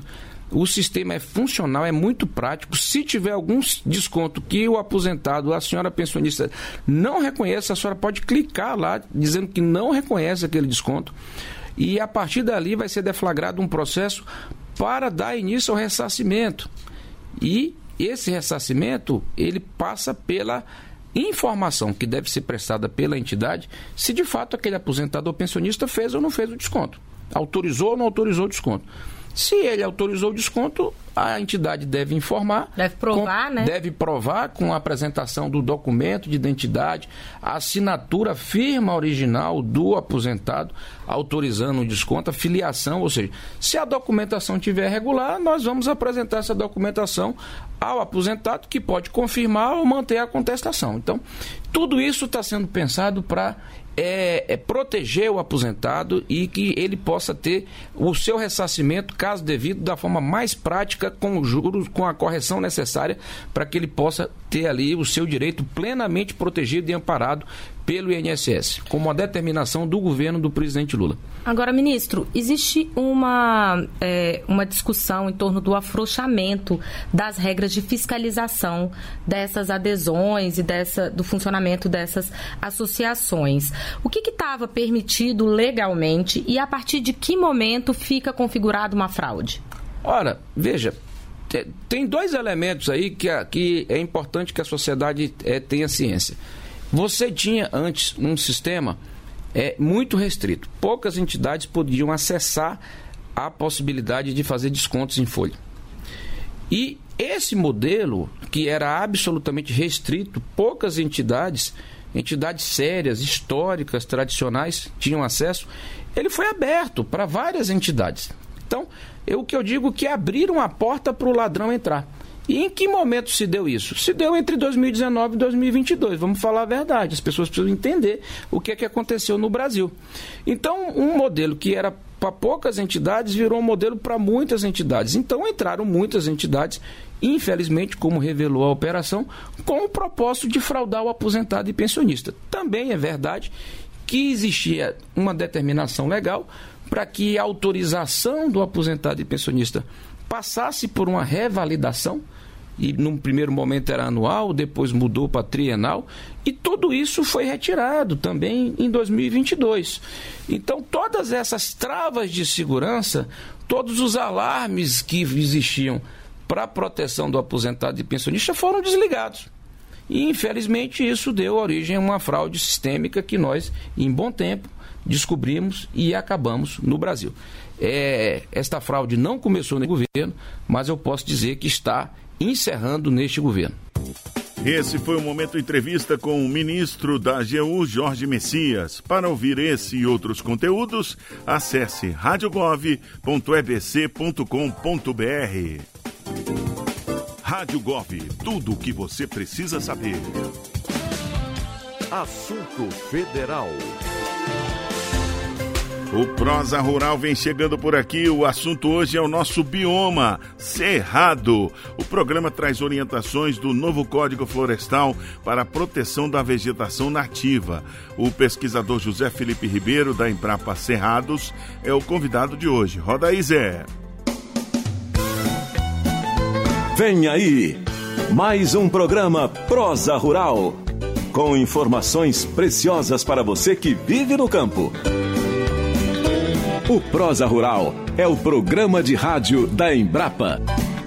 o sistema é funcional, é muito prático. Se tiver algum desconto que o aposentado, a senhora pensionista, não reconhece, a senhora pode clicar lá dizendo que não reconhece aquele desconto. E a partir dali vai ser deflagrado um processo para dar início ao ressarcimento. E esse ressarcimento, ele passa pela informação que deve ser prestada pela entidade se de fato aquele aposentado ou pensionista fez ou não fez o desconto. Autorizou ou não autorizou o desconto. Se ele autorizou o desconto, a entidade deve informar. Deve provar, com, né? Deve provar com a apresentação do documento de identidade, a assinatura firma original do aposentado, autorizando o desconto, a filiação, ou seja, se a documentação estiver regular, nós vamos apresentar essa documentação ao aposentado, que pode confirmar ou manter a contestação. Então, tudo isso está sendo pensado para É, é proteger o aposentado e que ele possa ter o seu ressarcimento, caso devido, da forma mais prática, com os juros, com a correção necessária, para que ele possa ter ali o seu direito plenamente protegido e amparado pelo I N S S, como uma determinação do governo do presidente Lula. Agora, ministro, existe uma, é, uma discussão em torno do afrouxamento das regras de fiscalização dessas adesões e dessa, do funcionamento dessas associações. O que estava permitido legalmente e a partir de que momento fica configurada uma fraude? Ora, veja, tem dois elementos aí que, que é importante que a sociedade é, tenha ciência. Você tinha antes um sistema é, muito restrito. Poucas entidades podiam acessar a possibilidade de fazer descontos em folha. E esse modelo, que era absolutamente restrito, poucas entidades, entidades sérias, históricas, tradicionais, tinham acesso, ele foi aberto para várias entidades. Então, eu, o que eu digo é que abriram a porta para o ladrão entrar. E em que momento se deu isso? Se deu entre dois mil e dezenove e dois mil e vinte e dois. Vamos falar a verdade. As pessoas precisam entender o que é que aconteceu no Brasil. Então, um modelo que era para poucas entidades virou um modelo para muitas entidades. Então, entraram muitas entidades, infelizmente, como revelou a operação, com o propósito de fraudar o aposentado e pensionista. Também é verdade que existia uma determinação legal para que a autorização do aposentado e pensionista passasse por uma revalidação, e num primeiro momento era anual, depois mudou para trienal, e tudo isso foi retirado também em dois mil e vinte e dois. Então, todas essas travas de segurança, todos os alarmes que existiam para a proteção do aposentado e pensionista foram desligados. E, infelizmente, isso deu origem a uma fraude sistêmica que nós, em bom tempo, descobrimos e acabamos no Brasil. É, esta fraude não começou no governo, mas eu posso dizer que está encerrando neste governo. Esse foi o Momento Entrevista com o ministro da A G U, Jorge Messias. Para ouvir esse e outros conteúdos, acesse rádio gov ponto e b c ponto com ponto b r. Rádio Gov, tudo o que você precisa saber. Assunto Federal. O Prosa Rural vem chegando por aqui. O assunto hoje é o nosso bioma, Cerrado. O programa traz orientações do novo Código Florestal para a proteção da vegetação nativa. O pesquisador José Felipe Ribeiro, da Embrapa Cerrados, é o convidado de hoje. Roda aí, Zé. Vem aí, mais um programa Prosa Rural, com informações preciosas para você que vive no campo. O Prosa Rural é o programa de rádio da Embrapa.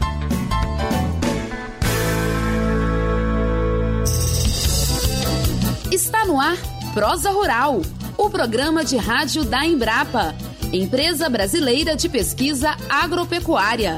Está no ar Prosa Rural, o programa de rádio da Embrapa, Empresa Brasileira de Pesquisa Agropecuária.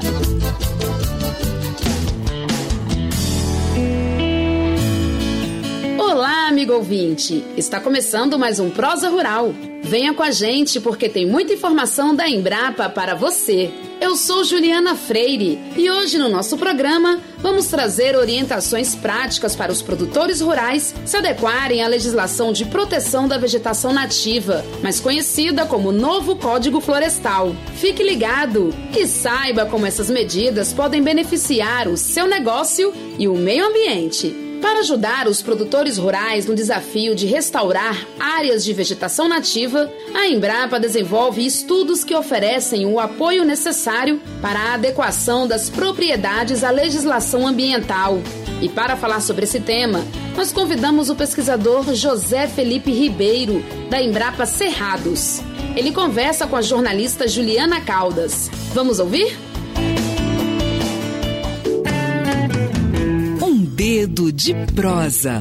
Olá, amigo ouvinte! Está começando mais um Prosa Rural. Venha com a gente porque tem muita informação da Embrapa para você. Eu sou Juliana Freire e hoje no nosso programa vamos trazer orientações práticas para os produtores rurais se adequarem à legislação de proteção da vegetação nativa, mais conhecida como Novo Código Florestal. Fique ligado e saiba como essas medidas podem beneficiar o seu negócio e o meio ambiente. Para ajudar os produtores rurais no desafio de restaurar áreas de vegetação nativa, a Embrapa desenvolve estudos que oferecem o apoio necessário para a adequação das propriedades à legislação ambiental. E para falar sobre esse tema, nós convidamos o pesquisador José Felipe Ribeiro, da Embrapa Cerrados. Ele conversa com a jornalista Juliana Caldas. Vamos ouvir? Um dedo de prosa.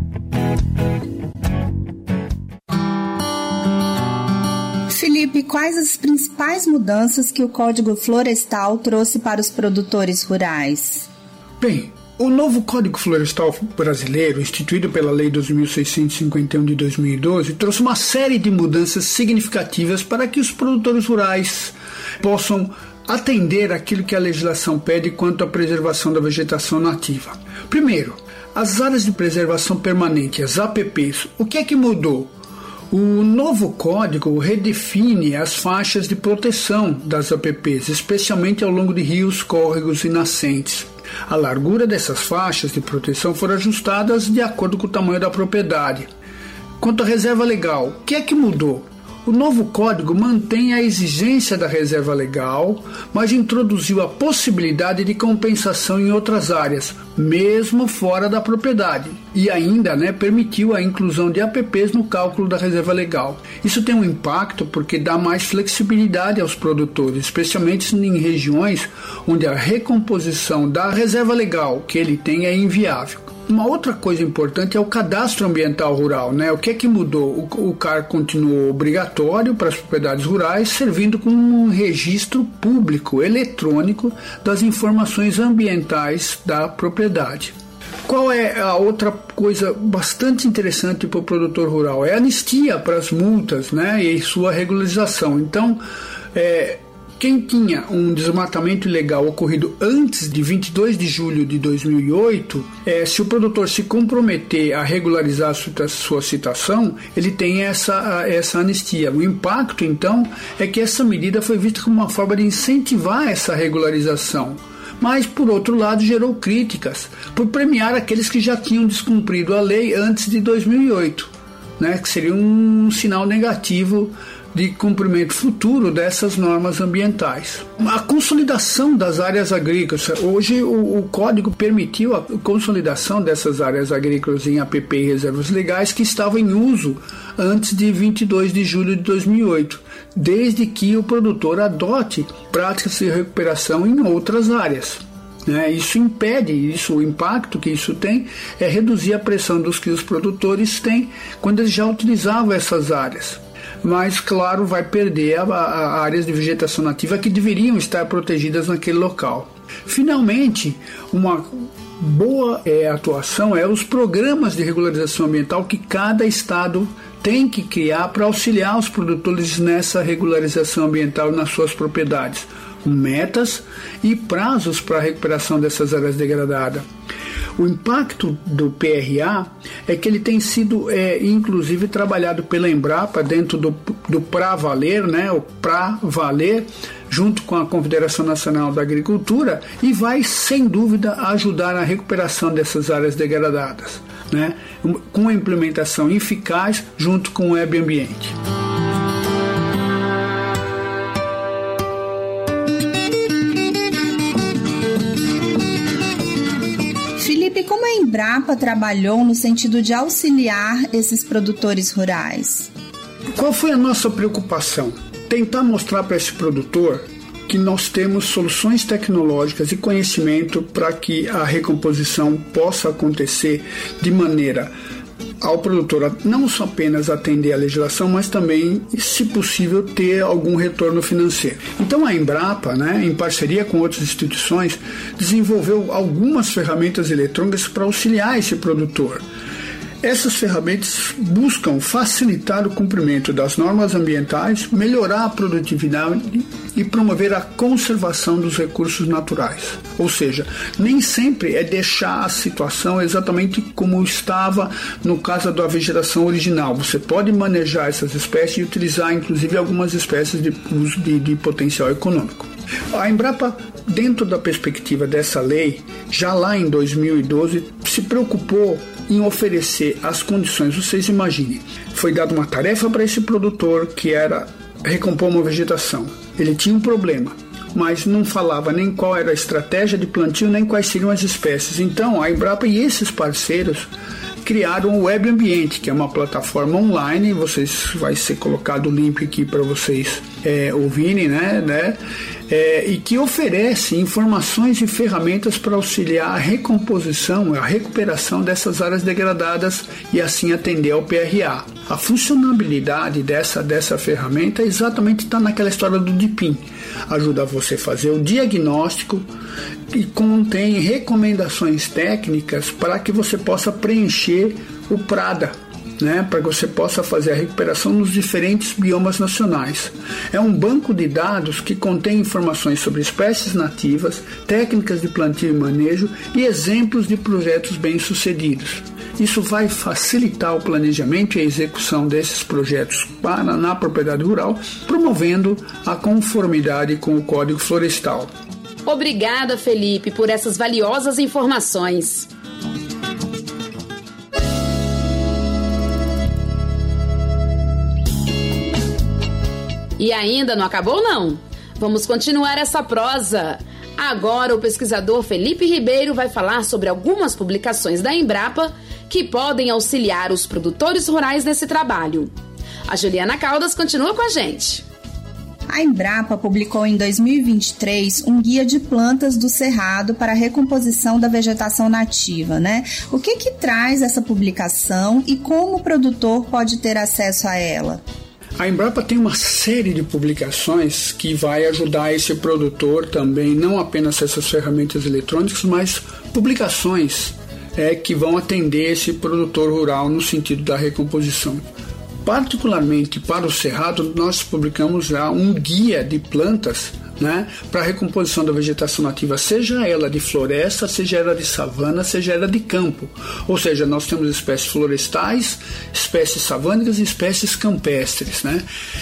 Felipe, quais as principais mudanças que o Código Florestal trouxe para os produtores rurais? Bem, o novo Código Florestal brasileiro, instituído pela Lei doze mil seiscentos e cinquenta e um de dois mil e doze, trouxe uma série de mudanças significativas para que os produtores rurais possam atender aquilo que a legislação pede quanto à preservação da vegetação nativa. Primeiro, as áreas de preservação permanente, as A P Ps. O que é que mudou? O novo código redefine as faixas de proteção das A P Ps, especialmente ao longo de rios, córregos e nascentes. A largura dessas faixas de proteção foram ajustadas de acordo com o tamanho da propriedade. Quanto à reserva legal, o que é que mudou? O novo código mantém a exigência da reserva legal, mas introduziu a possibilidade de compensação em outras áreas, mesmo fora da propriedade, e ainda né, permitiu a inclusão de A P Ps no cálculo da reserva legal. Isso tem um impacto porque dá mais flexibilidade aos produtores, especialmente em regiões onde a recomposição da reserva legal que ele tem é inviável. Uma outra coisa importante é o cadastro ambiental rural, né? O que é que mudou? O, o C A R continuou obrigatório para as propriedades rurais, servindo como um registro público eletrônico das informações ambientais da propriedade. Qual é a outra coisa bastante interessante para o produtor rural? É a anistia para as multas, né? E sua regularização. Então, é... quem tinha um desmatamento ilegal ocorrido antes de vinte e dois de julho de dois mil e oito, é, se o produtor se comprometer a regularizar a sua, sua situação, ele tem essa, essa anistia. O impacto, então, é que essa medida foi vista como uma forma de incentivar essa regularização. Mas, por outro lado, gerou críticas por premiar aqueles que já tinham descumprido a lei antes de dois mil e oito, né, que seria um sinal negativo de cumprimento futuro dessas normas ambientais. A consolidação das áreas agrícolas. Hoje o, o Código permitiu a consolidação dessas áreas agrícolas em A P P e reservas legais que estavam em uso antes de vinte e dois de julho de dois mil e oito, desde que o produtor adote práticas de recuperação em outras áreas. Né? Isso impede, isso, o impacto que isso tem é reduzir a pressão dos que os produtores têm quando eles já utilizavam essas áreas. Mas, claro, vai perder a, a áreas de vegetação nativa que deveriam estar protegidas naquele local. Finalmente, uma boa é, atuação é os programas de regularização ambiental que cada estado tem que criar para auxiliar os produtores nessa regularização ambiental nas suas propriedades, com metas e prazos para a recuperação dessas áreas degradadas. O impacto do P R A é que ele tem sido, é, inclusive, trabalhado pela Embrapa dentro do, do Pra Valer, né, o Pra Valer, junto com a Confederação Nacional da Agricultura, e vai, sem dúvida, ajudar na recuperação dessas áreas degradadas, né, com a implementação eficaz junto com o meio ambiente. Felipe, como a Embrapa trabalhou no sentido de auxiliar esses produtores rurais? Qual foi a nossa preocupação? Tentar mostrar para esse produtor que nós temos soluções tecnológicas e conhecimento para que a recomposição possa acontecer de maneira ao produtor não só apenas atender a legislação, mas também, se possível, ter algum retorno financeiro. Então a Embrapa, né, em parceria com outras instituições, desenvolveu algumas ferramentas eletrônicas para auxiliar esse produtor. Essas ferramentas buscam facilitar o cumprimento das normas ambientais, melhorar a produtividade e promover a conservação dos recursos naturais. Ou seja, nem sempre é deixar a situação exatamente como estava no caso da vegetação original. Você pode manejar essas espécies e utilizar, inclusive, algumas espécies de uso de, de potencial econômico. A Embrapa, dentro da perspectiva dessa lei, já lá em dois mil e doze, se preocupou em oferecer as condições. Vocês imaginem, foi dada uma tarefa para esse produtor que era recompor uma vegetação. Ele tinha um problema, mas não falava nem qual era a estratégia de plantio, nem quais seriam as espécies. Então, a Embrapa e esses parceiros criaram o Web Ambiente, que é uma plataforma online. Vocês vai ser colocado o link aqui para vocês é, ouvirem, né, né? É, e que oferece informações e ferramentas para auxiliar a recomposição, a recuperação dessas áreas degradadas e assim atender ao P R A. A funcionalidade dessa, dessa ferramenta exatamente está naquela história do D P I M. Ajuda você a fazer o diagnóstico e contém recomendações técnicas para que você possa preencher o PRADA, né, para que você possa fazer a recuperação nos diferentes biomas nacionais. É um banco de dados que contém informações sobre espécies nativas, técnicas de plantio e manejo e exemplos de projetos bem-sucedidos. Isso vai facilitar o planejamento e a execução desses projetos para, na propriedade rural, promovendo a conformidade com o Código Florestal. Obrigada, Felipe, por essas valiosas informações. E ainda não acabou, não? Vamos continuar essa prosa. Agora o pesquisador Felipe Ribeiro vai falar sobre algumas publicações da Embrapa que podem auxiliar os produtores rurais nesse trabalho. A Juliana Caldas continua com a gente. A Embrapa publicou em dois mil e vinte e três um guia de plantas do cerrado para a recomposição da vegetação nativa, né? O que que traz essa publicação e como o produtor pode ter acesso a ela? A Embrapa tem uma série de publicações que vai ajudar esse produtor também, não apenas essas ferramentas eletrônicas, mas publicações é, que vão atender esse produtor rural no sentido da recomposição. Particularmente para o cerrado, nós publicamos já um guia de plantas, né, para a recomposição da vegetação nativa, seja ela de floresta, seja ela de savana, seja ela de campo. Ou seja, nós temos espécies florestais, espécies savânicas e espécies campestres, né?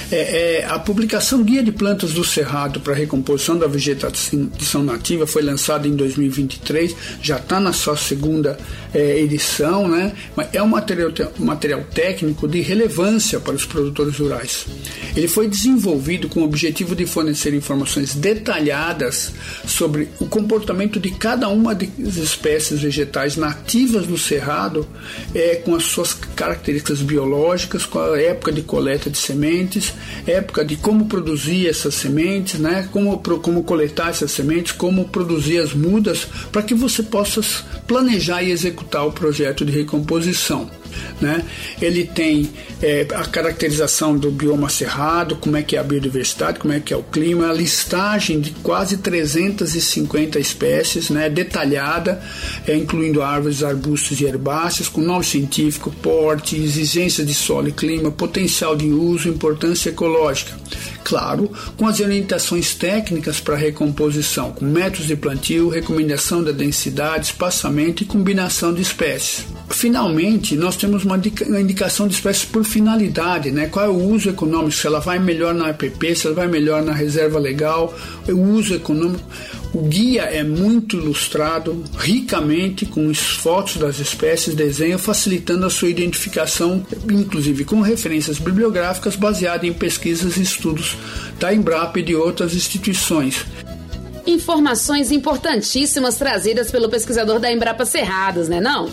É, é, a publicação Guia de Plantas do Cerrado para a Recomposição da Vegetação Nativa foi lançada em dois mil e vinte e três, já está na sua segunda é, edição, né? Mas é um material, um material técnico de relevância para os produtores rurais. Ele foi desenvolvido com o objetivo de fornecer informações detalhadas sobre o comportamento de cada uma das espécies vegetais nativas do cerrado, é, com as suas características biológicas, com a época de coleta de sementes, época de como produzir essas sementes, né, como, como coletar essas sementes, como produzir as mudas, para que você possa planejar e executar o projeto de recomposição. Né? Ele tem é, a caracterização do bioma cerrado, como é que é a biodiversidade, como é que é o clima, a listagem de quase trezentas e cinquenta espécies, né, detalhada, é, incluindo árvores, arbustos e herbáceas, com nome científico, porte, exigência de solo e clima, potencial de uso, importância ecológica. Claro, com as orientações técnicas para recomposição, com métodos de plantio, recomendação da densidade, espaçamento e combinação de espécies. Finalmente, nós temos uma indicação de espécies por finalidade, né? Qual é o uso econômico, se ela vai melhor na A P P, se ela vai melhor na reserva legal, o uso econômico. O guia é muito ilustrado, ricamente, com as fotos das espécies, desenho, facilitando a sua identificação, inclusive com referências bibliográficas baseadas em pesquisas e estudos da Embrapa e de outras instituições. Informações importantíssimas trazidas pelo pesquisador da Embrapa Cerrados, né não?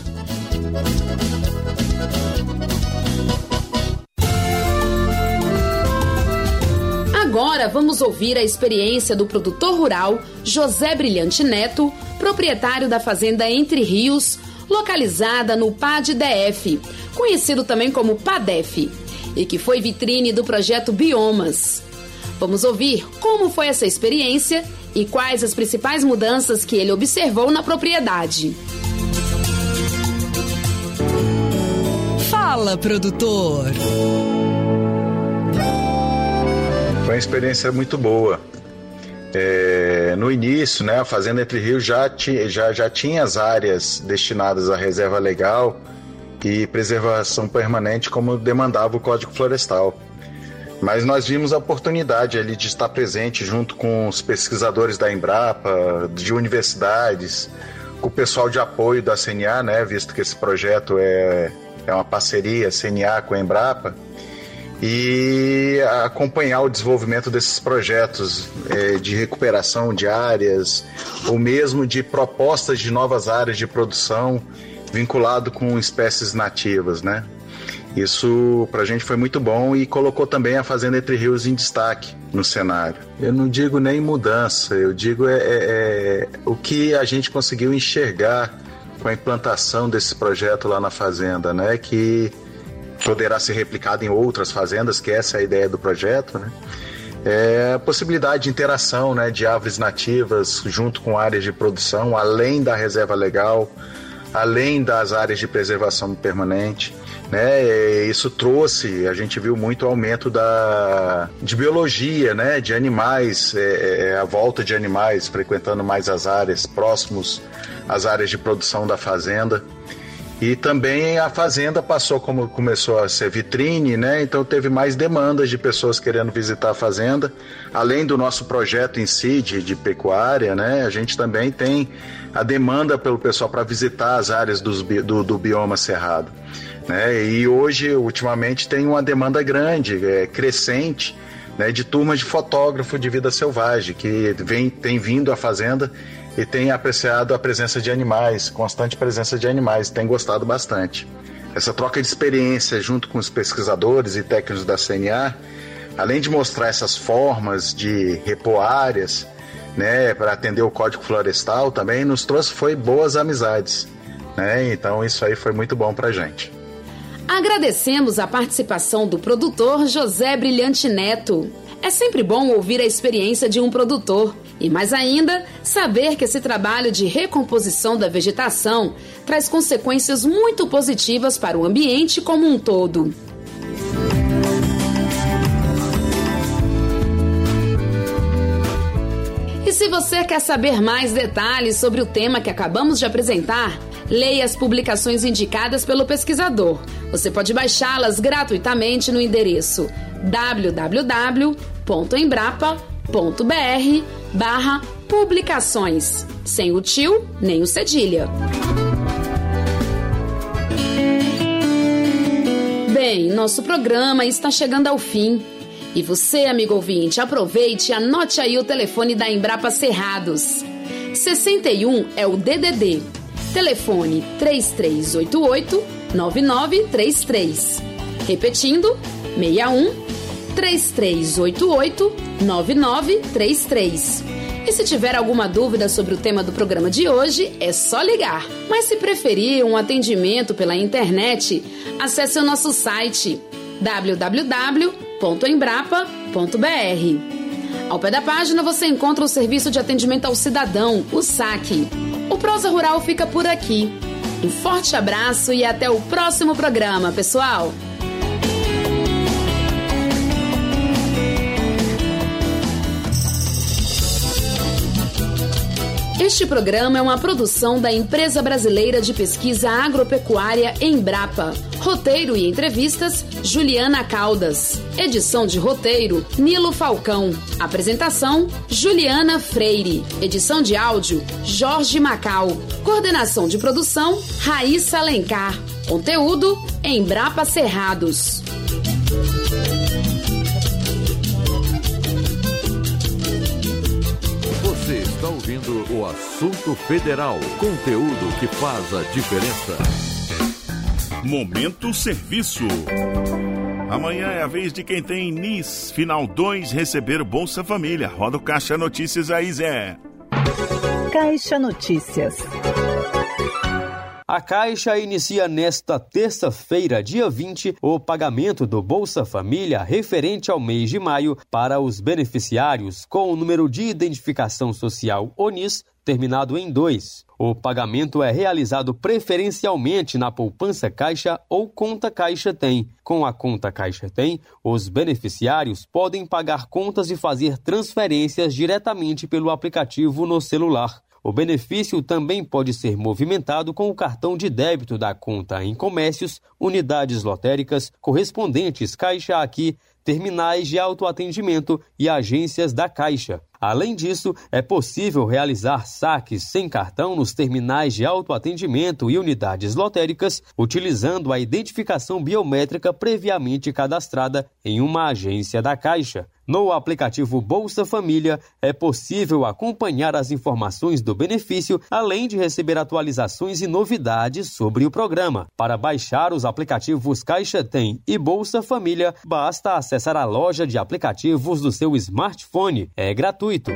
Agora vamos ouvir a experiência do produtor rural José Brilhante Neto, proprietário da fazenda Entre Rios, localizada no P A D D F, conhecido também como P A D E F, e que foi vitrine do projeto Biomas. Vamos ouvir como foi essa experiência e quais as principais mudanças que ele observou na propriedade. Fala, produtor! Foi uma experiência muito boa. É, no início, né, a Fazenda Entre Rios já, ti, já, já tinha as áreas destinadas à reserva legal e preservação permanente, como demandava o Código Florestal. Mas nós vimos a oportunidade ali de estar presente junto com os pesquisadores da Embrapa, de universidades, com o pessoal de apoio da C N A, né, visto que esse projeto é, é uma parceria C N A com a Embrapa, e acompanhar o desenvolvimento desses projetos é, de recuperação de áreas, ou mesmo de propostas de novas áreas de produção vinculado com espécies nativas, né? Isso para a gente foi muito bom e colocou também a Fazenda Entre Rios em destaque no cenário. Eu não digo nem mudança, eu digo é, é, é o que a gente conseguiu enxergar com a implantação desse projeto lá na fazenda, né? Que poderá ser replicado em outras fazendas, que essa é a ideia do projeto, né? É a possibilidade de interação, né, de árvores nativas junto com áreas de produção, além da reserva legal, além das áreas de preservação permanente, né? Isso trouxe, a gente viu muito aumento da, de biologia, né, de animais, é, a volta de animais frequentando mais as áreas próximos às áreas de produção da fazenda. E também a fazenda passou, como começou a ser vitrine, né? Então teve mais demandas de pessoas querendo visitar a fazenda. Além do nosso projeto em si de, de pecuária, né? A gente também tem a demanda pelo pessoal para visitar as áreas dos, do, do bioma cerrado, né? E hoje, ultimamente, tem uma demanda grande, é, crescente, né? De turmas de fotógrafo de vida selvagem, que vem, tem vindo à fazenda e tem apreciado a presença de animais, constante presença de animais, tem gostado bastante. Essa troca de experiência junto com os pesquisadores e técnicos da C N A, além de mostrar essas formas de repor áreas, né, para atender o Código Florestal, também nos trouxe foi boas amizades, né? Então isso aí foi muito bom para a gente. Agradecemos a participação do produtor José Brilhante Neto. É sempre bom ouvir a experiência de um produtor e, mais ainda, saber que esse trabalho de recomposição da vegetação traz consequências muito positivas para o ambiente como um todo. E se você quer saber mais detalhes sobre o tema que acabamos de apresentar, leia as publicações indicadas pelo pesquisador. Você pode baixá-las gratuitamente no endereço w w w ponto embrapa ponto b r barra publicações, sem o tio nem o cedilha. Bem, nosso programa está chegando ao fim. E você, amigo ouvinte, aproveite e anote aí o telefone da Embrapa Cerrados. sessenta e um é o D D D. Telefone três três oito oito, nove nove três três. Repetindo, seis um três três oito oito, nove nove três três. E se tiver alguma dúvida sobre o tema do programa de hoje, é só ligar. Mas se preferir um atendimento pela internet, acesse o nosso site w w w ponto embrapa ponto b r. Ao pé da página você encontra o Serviço de Atendimento ao Cidadão, o S A C. O Prosa Rural fica por aqui. Um forte abraço e até o próximo programa, pessoal! Este programa é uma produção da Empresa Brasileira de Pesquisa Agropecuária Embrapa. Roteiro e entrevistas, Juliana Caldas. Edição de roteiro, Nilo Falcão. Apresentação, Juliana Freire. Edição de áudio, Jorge Macau. Coordenação de produção, Raíssa Alencar. Conteúdo, Embrapa Cerrados. Você está ouvindo o Assunto Federal, conteúdo que faz a diferença. Momento Serviço. Amanhã é a vez de quem tem N I S Final dois receber Bolsa Família. Roda o Caixa Notícias aí, Zé. Caixa Notícias. A Caixa inicia nesta terça-feira, dia vinte, o pagamento do Bolsa Família referente ao mês de maio para os beneficiários com o número de identificação social O N I S terminado em dois. O pagamento é realizado preferencialmente na poupança Caixa ou conta Caixa Tem. Com a conta Caixa Tem, os beneficiários podem pagar contas e fazer transferências diretamente pelo aplicativo no celular. O benefício também pode ser movimentado com o cartão de débito da conta em comércios, unidades lotéricas, correspondentes Caixa Aqui, terminais de autoatendimento e agências da Caixa. Além disso, é possível realizar saques sem cartão nos terminais de autoatendimento e unidades lotéricas, utilizando a identificação biométrica previamente cadastrada em uma agência da Caixa. No aplicativo Bolsa Família, é possível acompanhar as informações do benefício, além de receber atualizações e novidades sobre o programa. Para baixar os aplicativos Caixa Tem e Bolsa Família, basta acessar a loja de aplicativos do seu smartphone. É gratuito.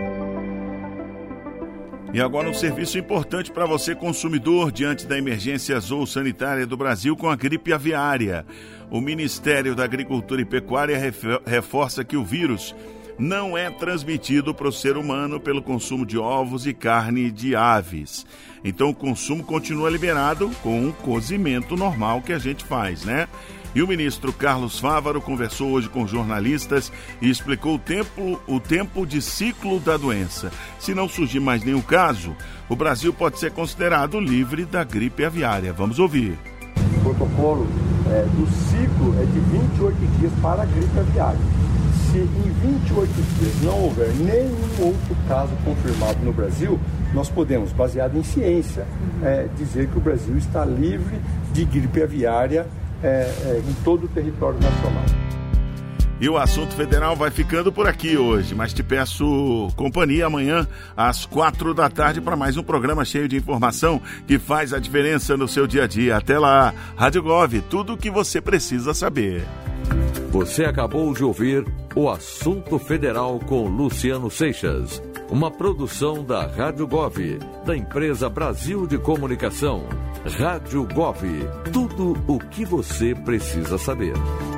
E agora um serviço importante para você, consumidor, diante da emergência zoossanitária do Brasil com a gripe aviária. O Ministério da Agricultura e Pecuária reforça que o vírus não é transmitido para o ser humano pelo consumo de ovos e carne de aves. Então o consumo continua liberado com um cozimento normal que a gente faz, né? E o ministro Carlos Fávaro conversou hoje com jornalistas e explicou o tempo, o tempo de ciclo da doença. Se não surgir mais nenhum caso, o Brasil pode ser considerado livre da gripe aviária. Vamos ouvir. O protocolo é, do ciclo é de vinte e oito dias para a gripe aviária. Se em vinte e oito dias não houver nenhum outro caso confirmado no Brasil, nós podemos, baseado em ciência, é, dizer que o Brasil está livre de gripe aviária É, é, em todo o território nacional. E o assunto federal vai ficando por aqui hoje, mas te peço companhia amanhã às quatro da tarde para mais um programa cheio de informação que faz a diferença no seu dia a dia. Até lá, Rádio Gov, tudo o que você precisa saber. Você acabou de ouvir o Assunto Federal com Luciano Seixas, uma produção da Rádio Gov, da empresa Brasil de Comunicação. Rádio Gov, tudo o que você precisa saber.